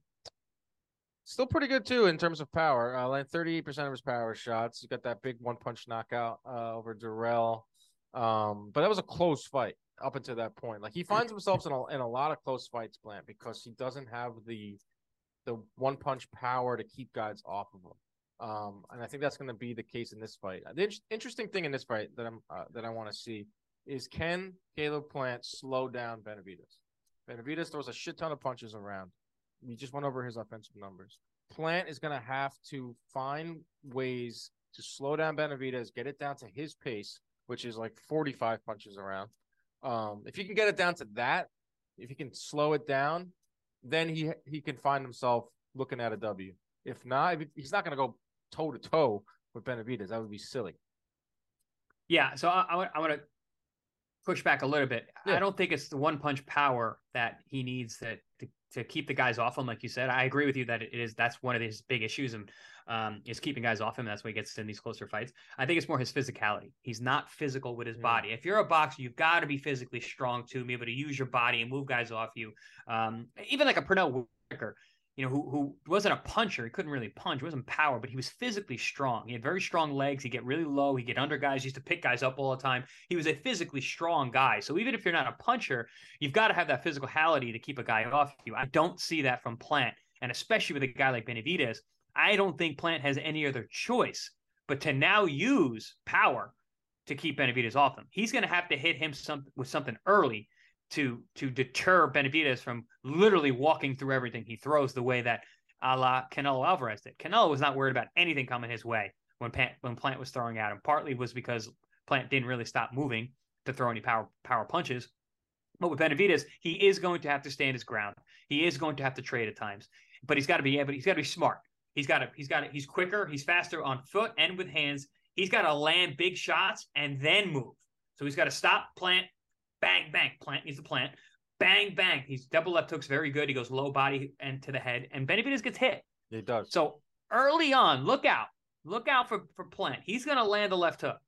still pretty good too in terms of power. Uh, like thirty-eight percent of his power shots. He's got that big one punch knockout uh, over Durrell. Um, but that was a close fight up until that point. Like he finds himself in a in a lot of close fights, Plant, because he doesn't have the the one punch power to keep guys off of him. Um, and I think that's going to be the case in this fight. The in- interesting thing in this fight that I'm uh, that I want to see is, can Caleb Plant slow down Benavidez? Benavidez throws a shit ton of punches around. We just went over his offensive numbers. Plant is going to have to find ways to slow down Benavidez, get it down to his pace, which is like forty-five punches around. Um, if he can get it down to that, if he can slow it down, then he he can find himself looking at a W. If not, if he's not going to go toe to toe with Benavidez. That would be silly. Yeah, so I, I, I want to push back a little bit. Yeah. I don't think it's the one punch power that he needs to, to to keep the guys off him. Like you said, I agree with you that it is that's one of his big issues, and um, is keeping guys off him. That's why he gets in these closer fights. I think it's more his physicality. He's not physical with his Mm. body. If you're a boxer, you've got to be physically strong to be able to use your body and move guys off you. Um, even like a Pernell Whitaker, you know, who who wasn't a puncher. He couldn't really punch. He wasn't power, but he was physically strong. He had very strong legs. He'd get really low. He'd get under guys. He used to pick guys up all the time. He was a physically strong guy. So even if you're not a puncher, you've got to have that physicality to keep a guy off you. I don't see that from Plant. And especially with a guy like Benavidez, I don't think Plant has any other choice but to now use power to keep Benavidez off him. He's going to have to hit him some, with something early to to deter Benavidez from literally walking through everything he throws the way that a la Canelo Alvarez did. Canelo was not worried about anything coming his way when Plant, when Plant was throwing at him. Partly was because Plant didn't really stop moving to throw any power power punches. But with Benavidez, he is going to have to stand his ground. He is going to have to trade at times, but he's got to be able. He's got to be smart. He's got to. He's got to. He's quicker. He's faster on foot and with hands. He's got to land big shots and then move. So he's got to stop, plant, bang, bang. Plant needs to plant, bang, bang. He's double left hooks very good. He goes low body and to the head, and Benavidez gets hit. He does. So early on, look out. Look out for, for Plant. He's going to land the left hook.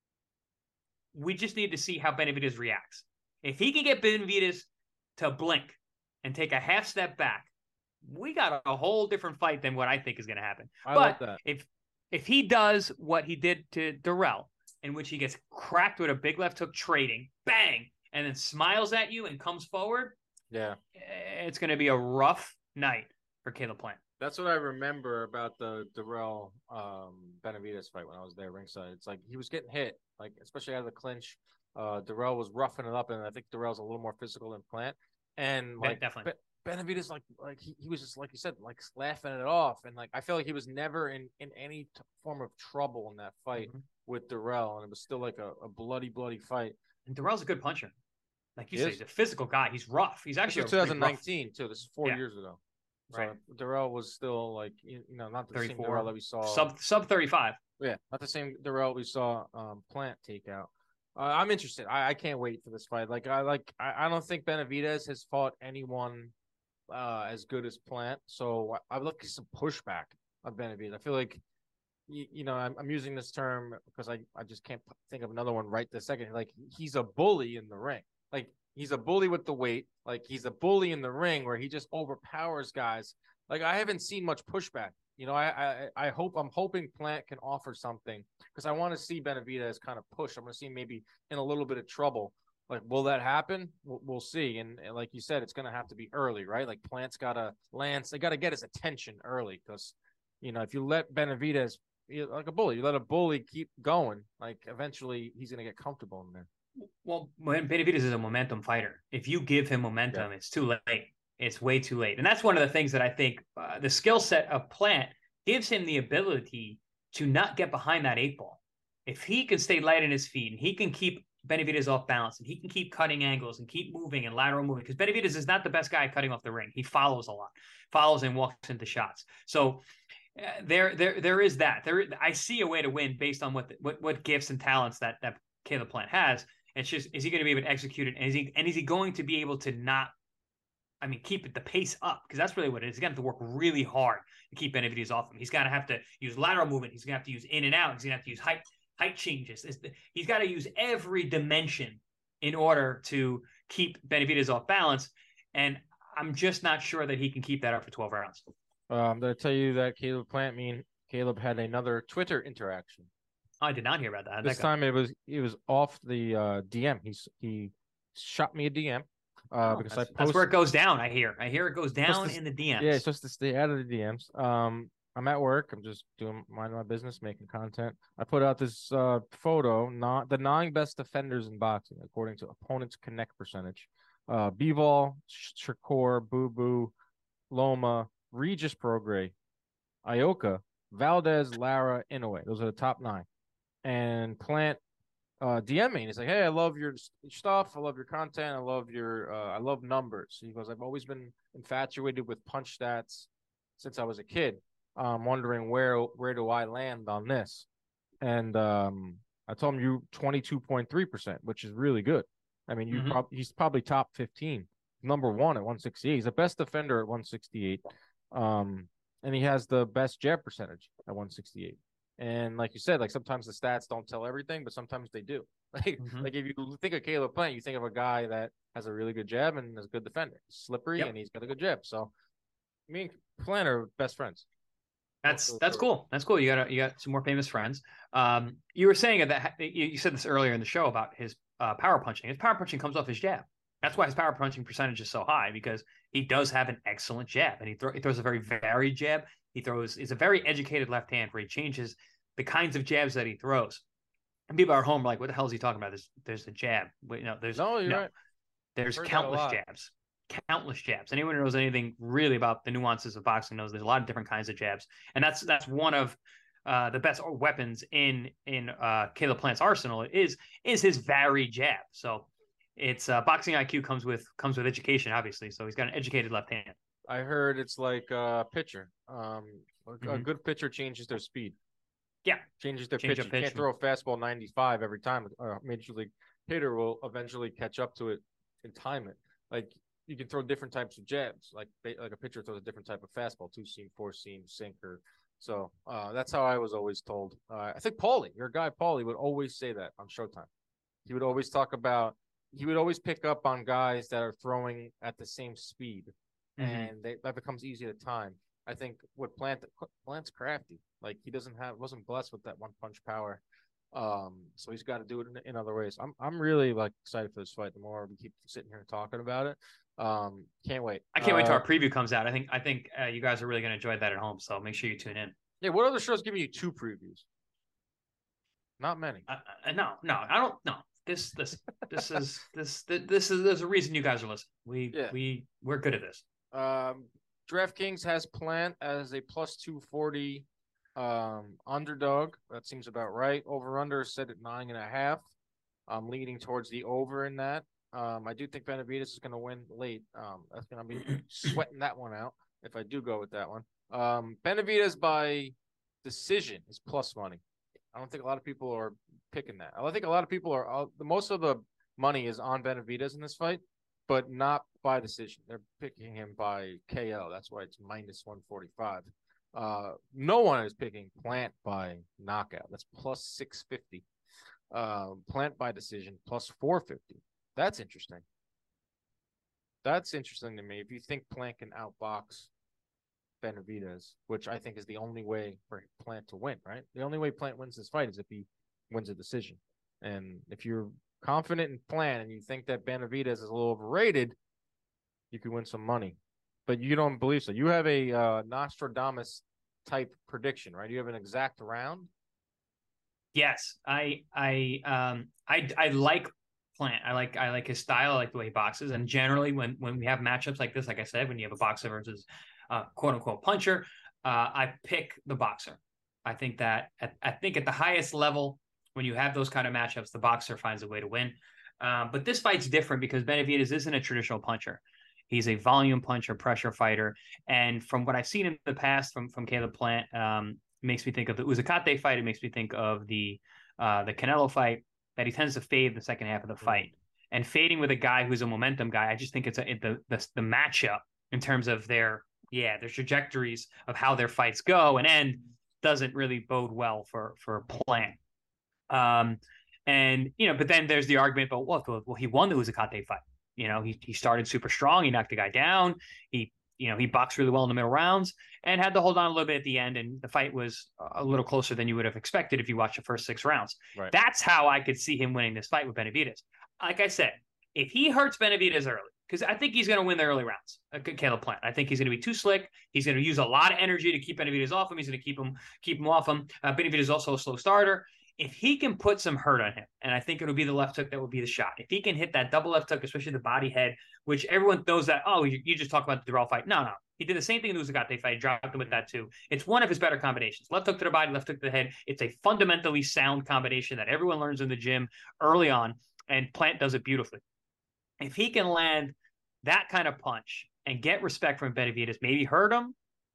We just need to see how Benavidez reacts. If he can get Benavidez to blink and take a half step back, we got a whole different fight than what I think is going to happen. I but love that. if if he does what he did to Durrell, in which he gets cracked with a big left hook trading, bang, and then smiles at you and comes forward, Yeah. it's going to be a rough night for Caleb Plant. That's what I remember about the Durrell um, Benavidez fight when I was there ringside. It's like he was getting hit, like especially out of the clinch. Uh, Durrell was roughing it up, and I think Durrell's a little more physical than Plant. And like Definitely. Be- Benavidez, like like he, he was just like you said, like laughing it off, and like I feel like he was never in in any t- form of trouble in that fight Mm-hmm. with Durrell, and it was still like a, a bloody, bloody fight. And Durrell's a good puncher. Like you He say, is. he's a physical guy. He's rough. He's This actually was a pretty twenty nineteen too. This is four Yeah. years ago. So Right. Durrell was still like you know not the same thirty-four. Durrell that we saw. rough. Sub sub thirty-five. Yeah, not the same Durrell we saw um, Plant take out. Uh, I'm interested. I, I can't wait for this fight. Like I like I, I don't think Benavidez has fought anyone uh, as good as Plant. So I, I would like some pushback on Benavidez. I feel like you, you know I'm, I'm using this term because I, I just can't think of another one right this second. Like he's a bully in the ring. Like he's a bully with the weight. Like he's a bully in the ring where he just overpowers guys. Like I haven't seen much pushback. You know, I I, I hope I'm hoping Plant can offer something because I want to see Benavidez kind of push. I'm going to see him maybe in a little bit of trouble. Like, will that happen? We'll, we'll see. And, and like you said, it's going to have to be early, right? Like Plant's got to Lance, they got to get his attention early because, you know, if you let Benavidez, like a bully, you let a bully keep going, like eventually he's going to get comfortable in there. Well, when Benavidez is a momentum fighter. If you give him momentum, Yeah. it's too late. it's way too late. And that's one of the things that I think uh, the skill set of Plant gives him the ability to not get behind that eight ball. If he can stay light in his feet and he can keep Benavidez off balance and he can keep cutting angles and keep moving and lateral moving, because Benavidez is not the best guy cutting off the ring. He follows a lot, follows and walks into shots. So uh, there, there, there is that. There, I see a way to win based on what, the, what, what gifts and talents that that Caleb Plant has. It's just, is he going to be able to execute it? And is he, and is he going to be able to not, I mean, keep it, the pace up? Because that's really what it is. He's going to have to work really hard to keep Benavidez off him. He's going to have to use lateral movement. He's going to have to use in and out. He's going to have to use height, height changes. He's got to use every dimension in order to keep Benavidez off balance. And I'm just not sure that he can keep that up for twelve rounds. Uh, I'm going to tell you that Caleb Plant, me and Caleb had another Twitter interaction. I did not hear about that. This that time it was it was off the uh, D M. He's he shot me a D M uh, oh, because that's, I posted, that's where it goes down. I hear. I hear it goes down to, in the D Ms. Yeah, it's supposed to stay out of the D Ms. Um, I'm at work. I'm just doing mind my business, making content. I put out this uh, photo, not the nine best defenders in boxing according to opponents' connect percentage. Uh, Bivol, Shakur, Boo Boo, Loma, Regis Prograis, Ioka, Valdez, Lara, Inoue. Those are the top nine. And Plant uh, D M me. He's like, "Hey, I love your stuff. I love your content. I love your. Uh, I love numbers." He goes, "I've always been infatuated with punch stats since I was a kid. I'm wondering where where do I land on this?" And um, I told him you twenty-two point three percent, which is really good. I mean, you mm-hmm. prob- he's probably top fifteen, number one at one sixty-eight. He's the best defender at one sixty-eight, um, and he has the best jab percentage at one sixty-eight. And like you said, like sometimes the stats don't tell everything, but sometimes they do. Like, mm-hmm. like if you think of Caleb Plant, you think of a guy that has a really good jab and is a good defender. He's slippery yep. and he's got a good jab. So me and Plant are best friends. That's that's cool. That's cool. You got you got some more famous friends. Um, you were saying that you, you said this earlier in the show about his uh, power punching. His power punching comes off his jab. That's why his power punching percentage is so high, because he does have an excellent jab, and he, throw, he throws a very varied jab. He throws is a very educated left hand where he changes the kinds of jabs that he throws. And people are home like, what the hell is he talking about? There's there's a jab. Wait, no, there's no, you're no. right. There's countless jabs. Countless jabs. Anyone who knows anything really about the nuances of boxing knows there's a lot of different kinds of jabs, and that's that's one of uh, the best weapons in in uh, Caleb Plant's arsenal is is his varied jab. So it's uh, boxing I Q comes with comes with education, obviously. So he's got an educated left hand. I heard it's like a pitcher. Um, a mm-hmm. good pitcher changes their speed. Yeah, changes their Change pitch. You pitch. can't throw a fastball ninety-five every time. A major league hitter will eventually catch up to it and time it. Like you can throw different types of jabs. Like like a pitcher throws a different type of fastball, two seam, four seam, sinker. So uh, that's how I was always told. Uh, I think Paulie, your guy Paulie, would always say that on Showtime. He would always talk about. He would always pick up on guys that are throwing at the same speed, mm-hmm. and they, that becomes easy to time. I think what Plant Plant's crafty. Like he doesn't have wasn't blessed with that one punch power, um. So he's got to do it in, in other ways. I'm I'm really like excited for this fight. The more we keep sitting here and talking about it, um, can't wait. I can't uh, wait till our preview comes out. I think I think uh, you guys are really going to enjoy that at home. So make sure you tune in. Yeah. What other shows giving you two previews? Not many. Uh, uh, no, no, I don't. No, this this this is this this is there's a reason you guys are listening. We yeah. we we're good at this. Um, DraftKings has Plant as a plus two forty. Um, underdog, that seems about right. Over under set at nine and a half. I'm leaning towards the over in that. Um, I do think Benavidez is going to win late. Um, that's going to be sweating that one out if I do go with that one. Um, Benavidez by decision is plus money. I don't think a lot of people are picking that. I think a lot of people are. Uh, the most of the money is on Benavidez in this fight, but not by decision. They're picking him by K O. That's why it's minus one forty-five. Uh, no one is picking Plant by knockout. That's plus six fifty. Uh, Plant by decision plus four fifty. That's interesting. That's interesting to me. If you think Plant can outbox Benavidez, which I think is the only way for Plant to win, right? The only way Plant wins this fight is if he wins a decision. And if you're confident in Plant and you think that Benavidez is a little overrated, you could win some money. But you don't believe so. You have a uh, Nostradamus type prediction, right? You have an exact round. Yes, I, I, um, I, I like Plant. I like I like his style. I like the way he boxes. And generally, when when we have matchups like this, like I said, when you have a boxer versus uh, quote unquote puncher, uh, I pick the boxer. I think that at, I think at the highest level, when you have those kind of matchups, the boxer finds a way to win. Um, but this fight's different because Benavidez isn't a traditional puncher. He's a volume puncher, pressure fighter. And from what I've seen in the past from, from Caleb Plant, um, it makes me think of the Uzakate fight. It makes me think of the uh, the Canelo fight, that he tends to fade the second half of the fight. And fading with a guy who's a momentum guy, I just think it's a, it, the, the the matchup in terms of their, yeah, their trajectories of how their fights go and end doesn't really bode well for, for Plant. Um, and, you know, but then there's the argument about, well, well he won the Uzakate fight. You know, he, he started super strong. He knocked the guy down. He, you know, he boxed really well in the middle rounds and had to hold on a little bit at the end. And the fight was a little closer than you would have expected if you watched the first six rounds. Right. That's how I could see him winning this fight with Benavidez. Like I said, if he hurts Benavidez early, because I think he's going to win the early rounds, Caleb Plant. I think he's going to be too slick. He's going to use a lot of energy to keep Benavidez off him. He's going to keep him keep him off him. Uh, Benavidez is also a slow starter. If he can put some hurt on him, and I think it'll be the left hook that will be the shot. If he can hit that double left hook, especially the body head, which everyone knows that, oh, you, you just talk about the Durrell fight. No, no. He did the same thing in the Uzakate fight, dropped him with that too. It's one of his better combinations. Left hook to the body, left hook to the head. It's a fundamentally sound combination that everyone learns in the gym early on, and Plant does it beautifully. If he can land that kind of punch and get respect from Benavidez, maybe hurt him.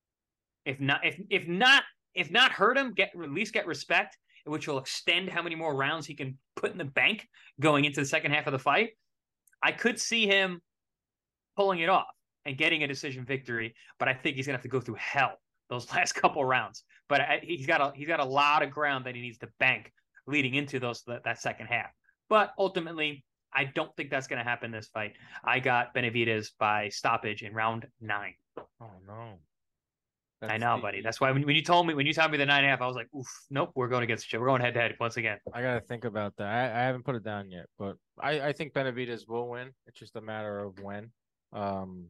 If not, if if not, if not hurt him, get at least get respect, which will extend how many more rounds he can put in the bank going into the second half of the fight. I could see him pulling it off and getting a decision victory, but I think he's gonna have to go through hell those last couple rounds. But I, he's got a he's got a lot of ground that he needs to bank leading into those that, that second half. But ultimately, I don't think that's going to happen this fight. I got Benavidez by stoppage in round nine. Oh no! That's I know, the, buddy. That's why when, when you told me when you told me the nine and a half, I was like, "Oof, nope, we're going against each other. We're going head to head once again." I gotta think about that. I, I haven't put it down yet, but I, I think Benavidez will win. It's just a matter of when. Um,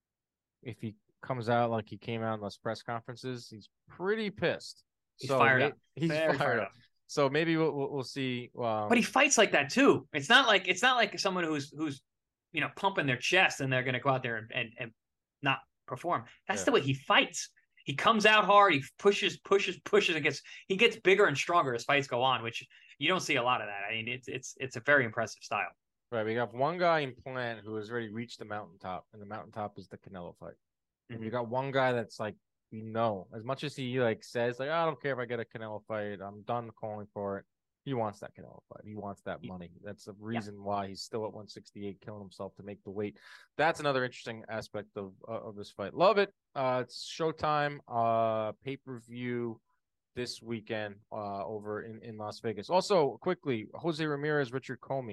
if he comes out like he came out in those press conferences, he's pretty pissed. He's so fired it, up. He's Very fired, fired up. up. So maybe we'll we'll, we'll see. Um, but he fights like that too. It's not like it's not like someone who's who's you know pumping their chest and they're going to go out there and, and, and not perform. That's yeah. the way he fights. He comes out hard. He pushes, pushes, pushes, and gets he gets bigger and stronger as fights go on, which you don't see a lot of that. I mean, it's it's it's a very impressive style. Right. We got one guy in Plant who has already reached the mountaintop, and the mountaintop is the Canelo fight. Mm-hmm. And you got one guy that's like, you know, as much as he like says, like, I don't care if I get a Canelo fight, I'm done calling for it. He wants that Canelo fight. He wants that money. That's the reason yeah. why he's still at one sixty-eight, killing himself to make the weight. That's another interesting aspect of uh, of this fight. Love it. Uh, it's Showtime uh, pay-per-view this weekend uh, over in, in Las Vegas. Also, quickly, Jose Ramirez, Richard Comey.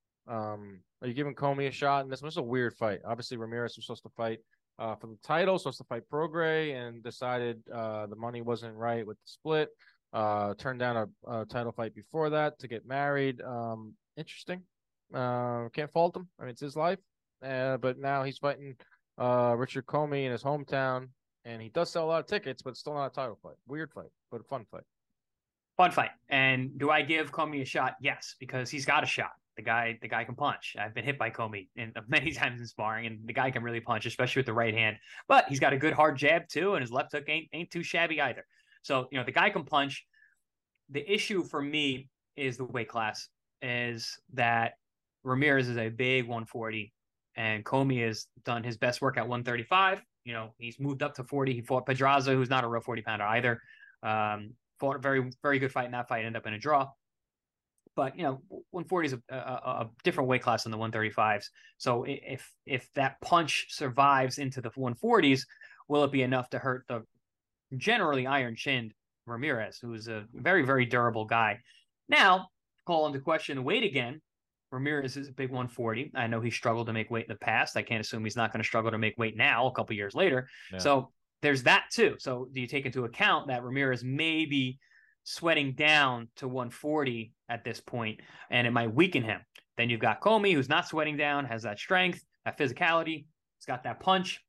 Um, are you giving Comey a shot in this one? This is a weird fight. Obviously, Ramirez was supposed to fight uh, for the title, supposed to fight Prograis, and decided uh, the money wasn't right with the split. Uh, turned down a, a title fight before that to get married. Um, interesting. Uh, can't fault him. I mean, it's his life. Uh, but now he's fighting uh, Richard Comey in his hometown, and he does sell a lot of tickets, but it's still not a title fight. Weird fight, but a fun fight. Fun fight. And do I give Comey a shot? Yes, because he's got a shot. The guy, the guy can punch. I've been hit by Comey in, many times in sparring, and the guy can really punch, especially with the right hand. But he's got a good hard jab too, and his left hook ain't ain't too shabby either. So, you know, the guy can punch. The issue for me is the weight class, is that Ramirez is a big one forty, and Comey has done his best work at one thirty-five. You know, he's moved up to forty. He fought Pedraza, who's not a real forty pounder either. Um, fought a very, very good fight in that fight, ended up in a draw. But, you know, one forty is a, a, a different weight class than the one thirty-fives. So if if that punch survives into the one forties, will it be enough to hurt the generally iron-chinned Ramirez, who's a very, very durable guy? Now, call into question the weight again. Ramirez is a big one forty. I know he struggled to make weight in the past. I can't assume he's not going to struggle to make weight now, a couple years later. Yeah. So there's that too. So do you take into account that Ramirez may be sweating down to one forty at this point, and it might weaken him? Then you've got Comey, who's not sweating down, has that strength, that physicality. He's got that punch.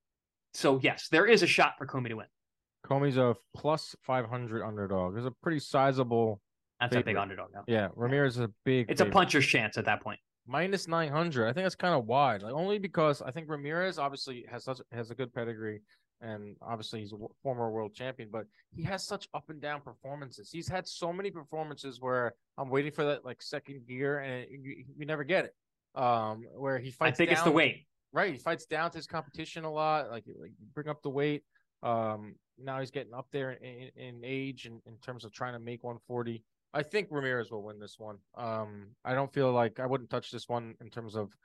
So yes, there is a shot for Comey to win. Comey's a plus five hundred underdog. There's a pretty sizable. That's favorite. A big underdog now. Yeah, Ramirez is a big. It's favorite. a puncher's chance at that point. Minus nine hundred. I think that's kind of wide. Like only because I think Ramirez obviously has such has a good pedigree, and obviously he's a w- former world champion, but he has such up and down performances. He's had so many performances where I'm waiting for that like second gear, and you, you never get it. Um, where he I fights think it's the down, weight. right? He fights down to his competition a lot. Like like bring up the weight. Um, now he's getting up there in, in, in age and in terms of trying to make one forty. I think Ramirez will win this one. Um, I don't feel like I wouldn't touch this one in terms of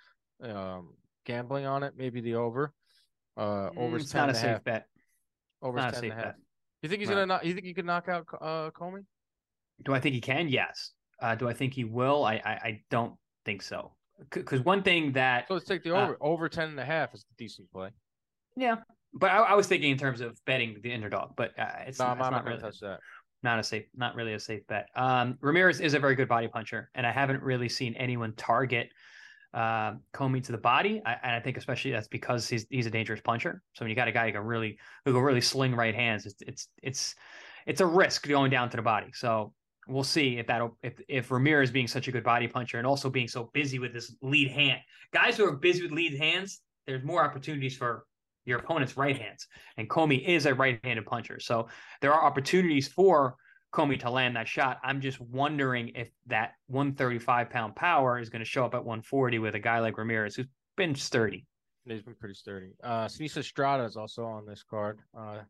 um gambling on it. Maybe the over. Uh, Mm, over's it's ten not a and a safe half. bet. Over's Not a ten and a safe half. bet. You think he's Right. gonna not? You think he could knock out uh Comey? Do I think he can? Yes. Uh, do I think he will? I I, I don't think so. Because one thing that, So let's take the uh, over. Over ten and a half is a decent play. yeah, but I, I was thinking in terms of betting the underdog, but uh, it's No, I'm, it's I'm not not gonna really touch that. not a safe, not really a safe bet. Um, Ramirez is a very good body puncher, and I haven't really seen anyone target uh, Comey to the body. I, and I think especially that's because he's he's a dangerous puncher. So when you got a guy who can really who can really sling right hands, it's it's it's it's a risk going down to the body. So we'll see if that if if Ramirez being such a good body puncher and also being so busy with his lead hand, guys who are busy with lead hands, there's more opportunities for your opponent's right hands. And Comey is a right-handed puncher, so there are opportunities for Comey to land that shot. I'm just wondering if that one thirty-five pound power is going to show up at one forty with a guy like Ramirez, who's been sturdy. He's been pretty sturdy. Uh, Sinisa Estrada is also on this card. Uh,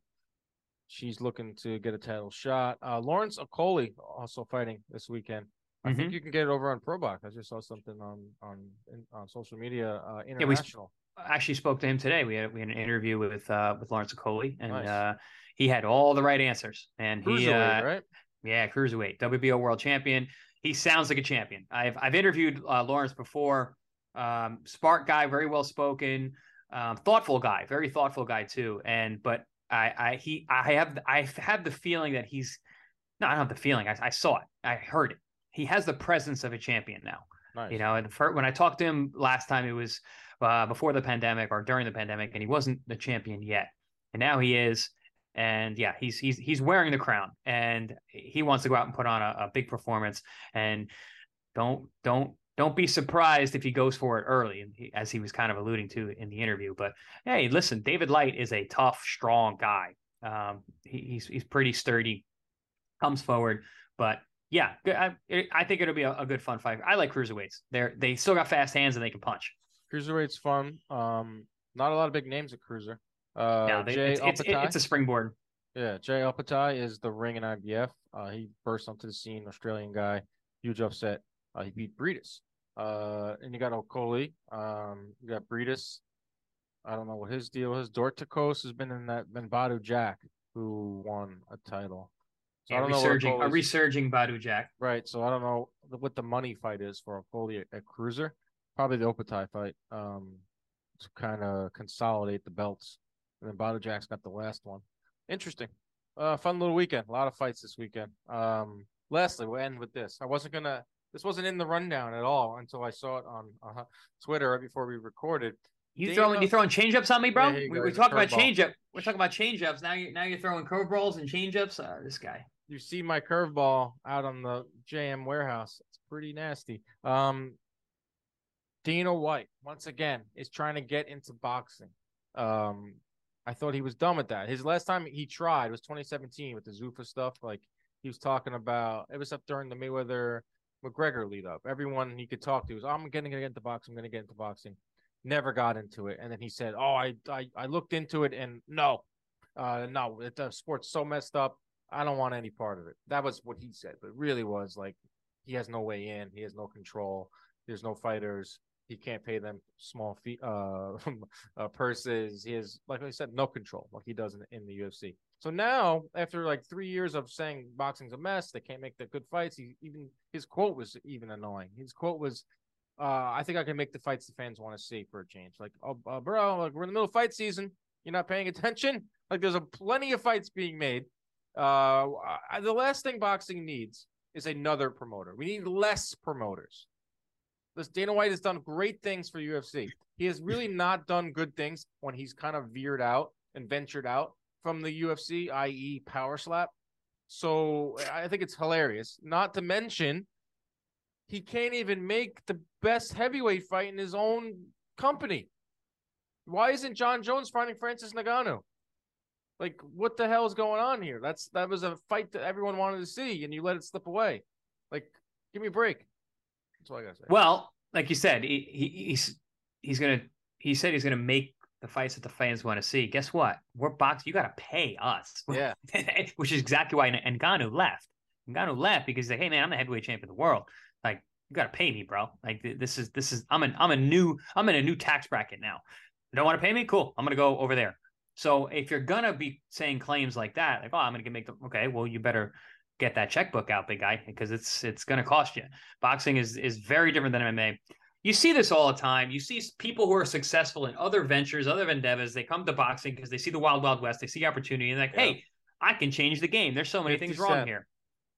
she's looking to get a title shot. Uh, Lawrence Okoli also fighting this weekend. I think Mm-hmm. you can get it over on ProBox. I just saw something on on on social media. Uh, Yeah, we international. actually spoke to him today. We had we had an interview with uh, with Lawrence Okoli, and Nice. uh, he had all the right answers. And he, Cruiserweight, uh, right? yeah, cruiserweight, W B O world champion. He sounds like a champion. I've I've interviewed uh, Lawrence before. Um, smart guy, very well spoken, um, thoughtful guy, very thoughtful guy too. And but I I he I have I have the feeling that he's no, I don't have the feeling. I, I saw it. I heard it. He has the presence of a champion now. You Nice. know, and for, when I talked to him last time, it was uh, before the pandemic or during the pandemic, and he wasn't the champion yet, and now he is. And yeah, he's he's he's wearing the crown, and he wants to go out and put on a, a big performance. And don't don't don't be surprised if he goes for it early, as he was kind of alluding to in the interview. But hey, listen, David Light is a tough, strong guy. Um, he, he's he's pretty sturdy, comes forward, but yeah, I, I think it'll be a, a good fun fight. I like cruiserweights. They're they still got fast hands and they can punch. Cruiserweight's fun. Um, not a lot of big names at cruiser. Uh, No, they, Jay it's it's Alpatai. it's a springboard. Yeah, Jay Alpatai is the ring in I B F. Uh, he burst onto the scene, Australian guy, huge upset. Uh, he beat Breedis. Uh, and you got Okoli. Um, you got Breedis. I don't know what his deal is. Dorticos has been in that. Then Badu Jack, who won a title. So I Yeah, don't know what resurging a Okoli's resurging Badu Jack. right. So I don't know what the money fight is for Okoli at, at cruiser. Probably the Opatai fight. Um, to kind of consolidate the belts. And then Badu Jack's got the last one. Interesting. Uh, fun little weekend. A lot of fights this weekend. Um, lastly, we'll end with this. I wasn't gonna. This wasn't in the rundown at all until I saw it on uh, Twitter right before we recorded. You throwing Dana, you throwing changeups on me, yeah, bro? here you We go. we Here's a talked about curveball. changeup. We're talking about changeups. Now you now you're throwing curveballs and changeups. Uh, this guy. You see my curveball out on the J M warehouse. It's pretty nasty. Um, Dana White once again is trying to get into boxing. Um, I thought he was done with that. His last time he tried was twenty seventeen with the Zuffa stuff. Like he was talking about, it was up during the Mayweather McGregor lead up. Everyone he could talk to was, oh, I'm going to get into boxing. I'm going to get into boxing. Never got into it. And then he said, oh, I I, I looked into it and no, uh, no, it, the sport's so messed up. I don't want any part of it. That was what he said, but it really was like he has no way in. He has no control. There's no fighters. He can't pay them small fee uh, uh purses. He has, like I said, no control like he does in, in the U F C. So now, after like three years of saying boxing's a mess, they can't make the good fights. He even his quote was even annoying. His quote was, uh, "I think I can make the fights the fans want to see for a change." Like, oh, uh, bro, like we're in the middle of fight season. You're not paying attention. Like, there's a plenty of fights being made. Uh, I, the last thing boxing needs is another promoter. We need less promoters. This Dana White has done great things for U F C. He has really not done good things when he's kind of veered out and ventured out from the U F C, that is Power Slap. So I think it's hilarious. Not to mention, he can't even make the best heavyweight fight in his own company. Why isn't John Jones fighting Francis Ngannou? Like, what the hell is going on here? That's that was a fight that everyone wanted to see, and you let it slip away. Like, give me a break. That's all I gotta say. Well, like you said, he, he he's he's gonna he said he's gonna make the fights that the fans want to see. Guess what? We're boxing. You gotta pay us. Yeah. Which is exactly why Ngannou left. Ngannou left because he's like, hey man, I'm the heavyweight champion of the world. Like, you gotta pay me, bro. Like, this is this is I'm an I'm a new I'm in a new tax bracket now. You don't want to pay me? Cool. I'm gonna go over there. So if you're gonna be saying claims like that, like, oh, I'm gonna make them, okay, well, you better get that checkbook out, big guy, because it's it's gonna cost you. Boxing is is very different than M M A. You see this all the time. You see people who are successful in other ventures, other endeavors. They come to boxing because they see the wild, wild west. They see opportunity, and like, yeah. hey, I can change the game. There's so many things wrong cent. here.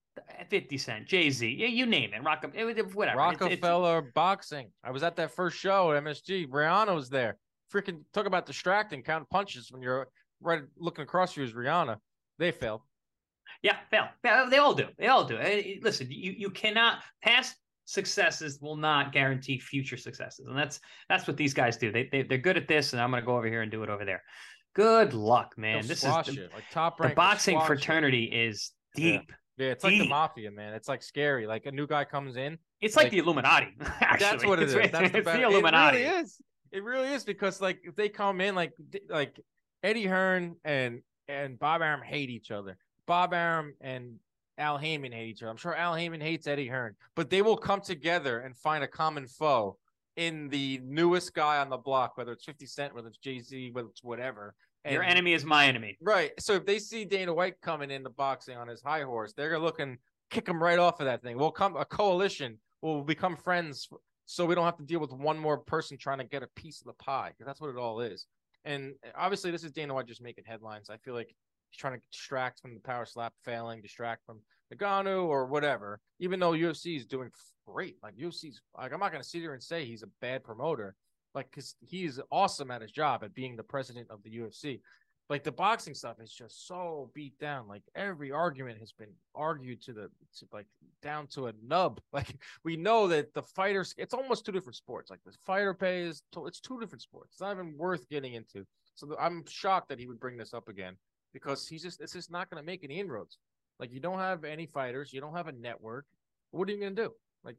fifty Cent, Jay-Z, yeah, you name it. Rock, whatever. Rockefeller it's, it's, Boxing. I was at that first show at M S G. Rihanna was there. Freaking talk about distracting, count punches when you're right looking across you as Rihanna. They failed. Yeah, fail. Yeah, they all do. They all do. Listen, you you cannot past successes will not guarantee future successes, and that's that's what these guys do. They they they're good at this, and I'm going to go over here and do it over there. Good luck, man. They'll this is the, like top the boxing fraternity it. is deep. Yeah, yeah it's deep. like the mafia, man. It's like scary. Like a new guy comes in. It's like, like the Illuminati. Actually, that's what it it's, is. That's it's the, the Illuminati. It really is. It really is because like if they come in like like Eddie Hearn and and Bob Arum hate each other. Bob Arum and Al Heyman hate each other. I'm sure Al Heyman hates Eddie Hearn, but they will come together and find a common foe in the newest guy on the block, whether it's fifty Cent, whether it's Jay-Z, whether it's whatever. And, your enemy is my enemy. Right. So if they see Dana White coming into boxing on his high horse, they're gonna look and kick him right off of that thing. We'll come a coalition. We'll become friends. So we don't have to deal with one more person trying to get a piece of the pie, because that's what it all is. And obviously, this is Dana White just making headlines. I feel like he's trying to distract from the power slap failing, distract from Ngannou or whatever. Even though U F C is doing great, like U F C's, like I'm not going to sit here and say he's a bad promoter, like because he's awesome at his job at being the president of the U F C. Like the boxing stuff is just so beat down. Like every argument has been argued to the to like down to a nub. Like we know that the fighters, it's almost two different sports. Like the fighter pay is, it's two different sports. It's not even worth getting into. So I'm shocked that he would bring this up again because he's just, it's just not going to make any inroads. Like you don't have any fighters, you don't have a network. What are you going to do? Like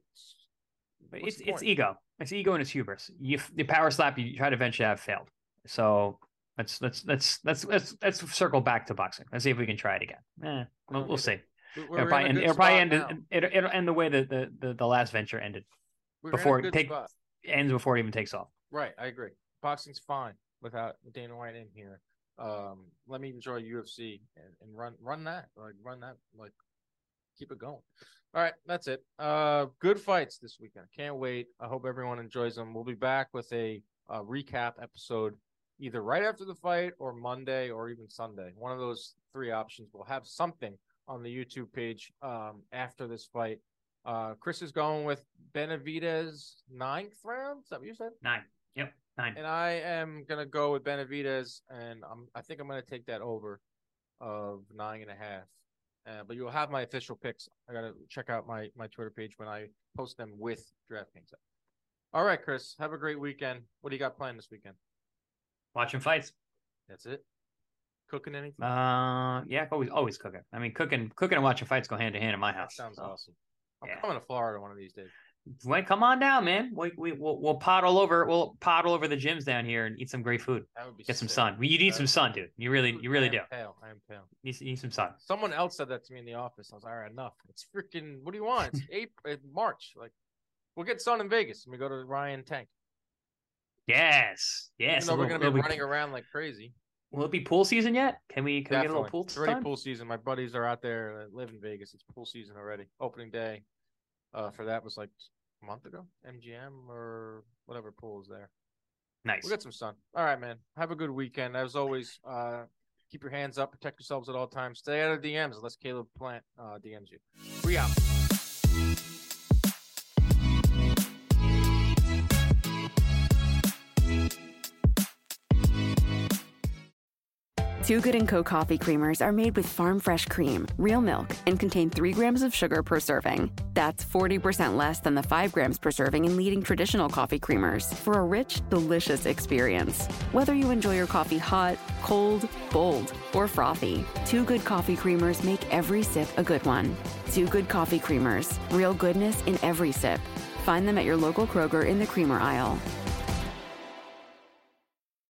it's it's ego. It's ego and it's hubris. You the power slap you try to eventually have failed. So. Let's let's let's let's let's let's circle back to boxing. Let's see if we can try it again. Eh, we'll, we'll see. We're it'll probably, end, it'll probably end. It'll, it'll end the way the, the, the, the last venture ended. We're before it take, ends before it even takes off. Right, I agree. Boxing's fine without Dana White in here. Um, let me enjoy U F C and, and run run that like run that like keep it going. All right, that's it. Uh, good fights this weekend. Can't wait. I hope everyone enjoys them. We'll be back with a, a recap episode. Either right after the fight or Monday or even Sunday. One of those three options. We'll have something on the YouTube page um, after this fight. Uh, Chris is going with Benavidez ninth round. Is that what you said? Nine. Yep, nine. And I am going to go with Benavidez, and I'm, I think I'm going to take that over of nine and a half. Uh, but you'll have my official picks. I got to check out my, my Twitter page when I post them with DraftKings. All right, Chris. Have a great weekend. What do you got planned this weekend? Watching fights. That's it. Cooking anything? Uh, yeah, always, always cooking. I mean, cooking, cooking and watching fights go hand in hand in my house. That sounds so, awesome. I'm yeah. coming to Florida one of these days. Wait, come on down, man. We we we'll, we'll pot all over. We'll pot all over the gyms down here and eat some great food. That would be Get sick. some sun. You need that some sun, dude. You really, you really I am do. Pale. I am pale. You need, you need some sun. Someone else said that to me in the office. I was like, all right, enough. It's freaking. What do you want? It's April, March. Like, we'll get sun in Vegas and we go to Ryan Tank. Yes, yes. Even though we're little, gonna be be, running around like crazy. Will it be pool season yet? Can we can Definitely. we get a little pool It's already time? pool season. My buddies are out there that live in Vegas. It's pool season already. Opening day uh, for that was like a month ago. M G M or whatever pool is there. Nice. We'll get some sun. All right, man. Have a good weekend. As always, uh, keep your hands up. Protect yourselves at all times. Stay out of D Ms unless Caleb Plant uh, D Ms you. We out. Two Good and Co. coffee creamers are made with farm fresh cream, real milk, and contain three grams of sugar per serving. That's forty percent less than the five grams per serving in leading traditional coffee creamers for a rich, delicious experience. Whether you enjoy your coffee hot, cold, bold, or frothy, Two Good coffee creamers make every sip a good one. Two Good coffee creamers, real goodness in every sip. Find them at your local Kroger in the creamer aisle.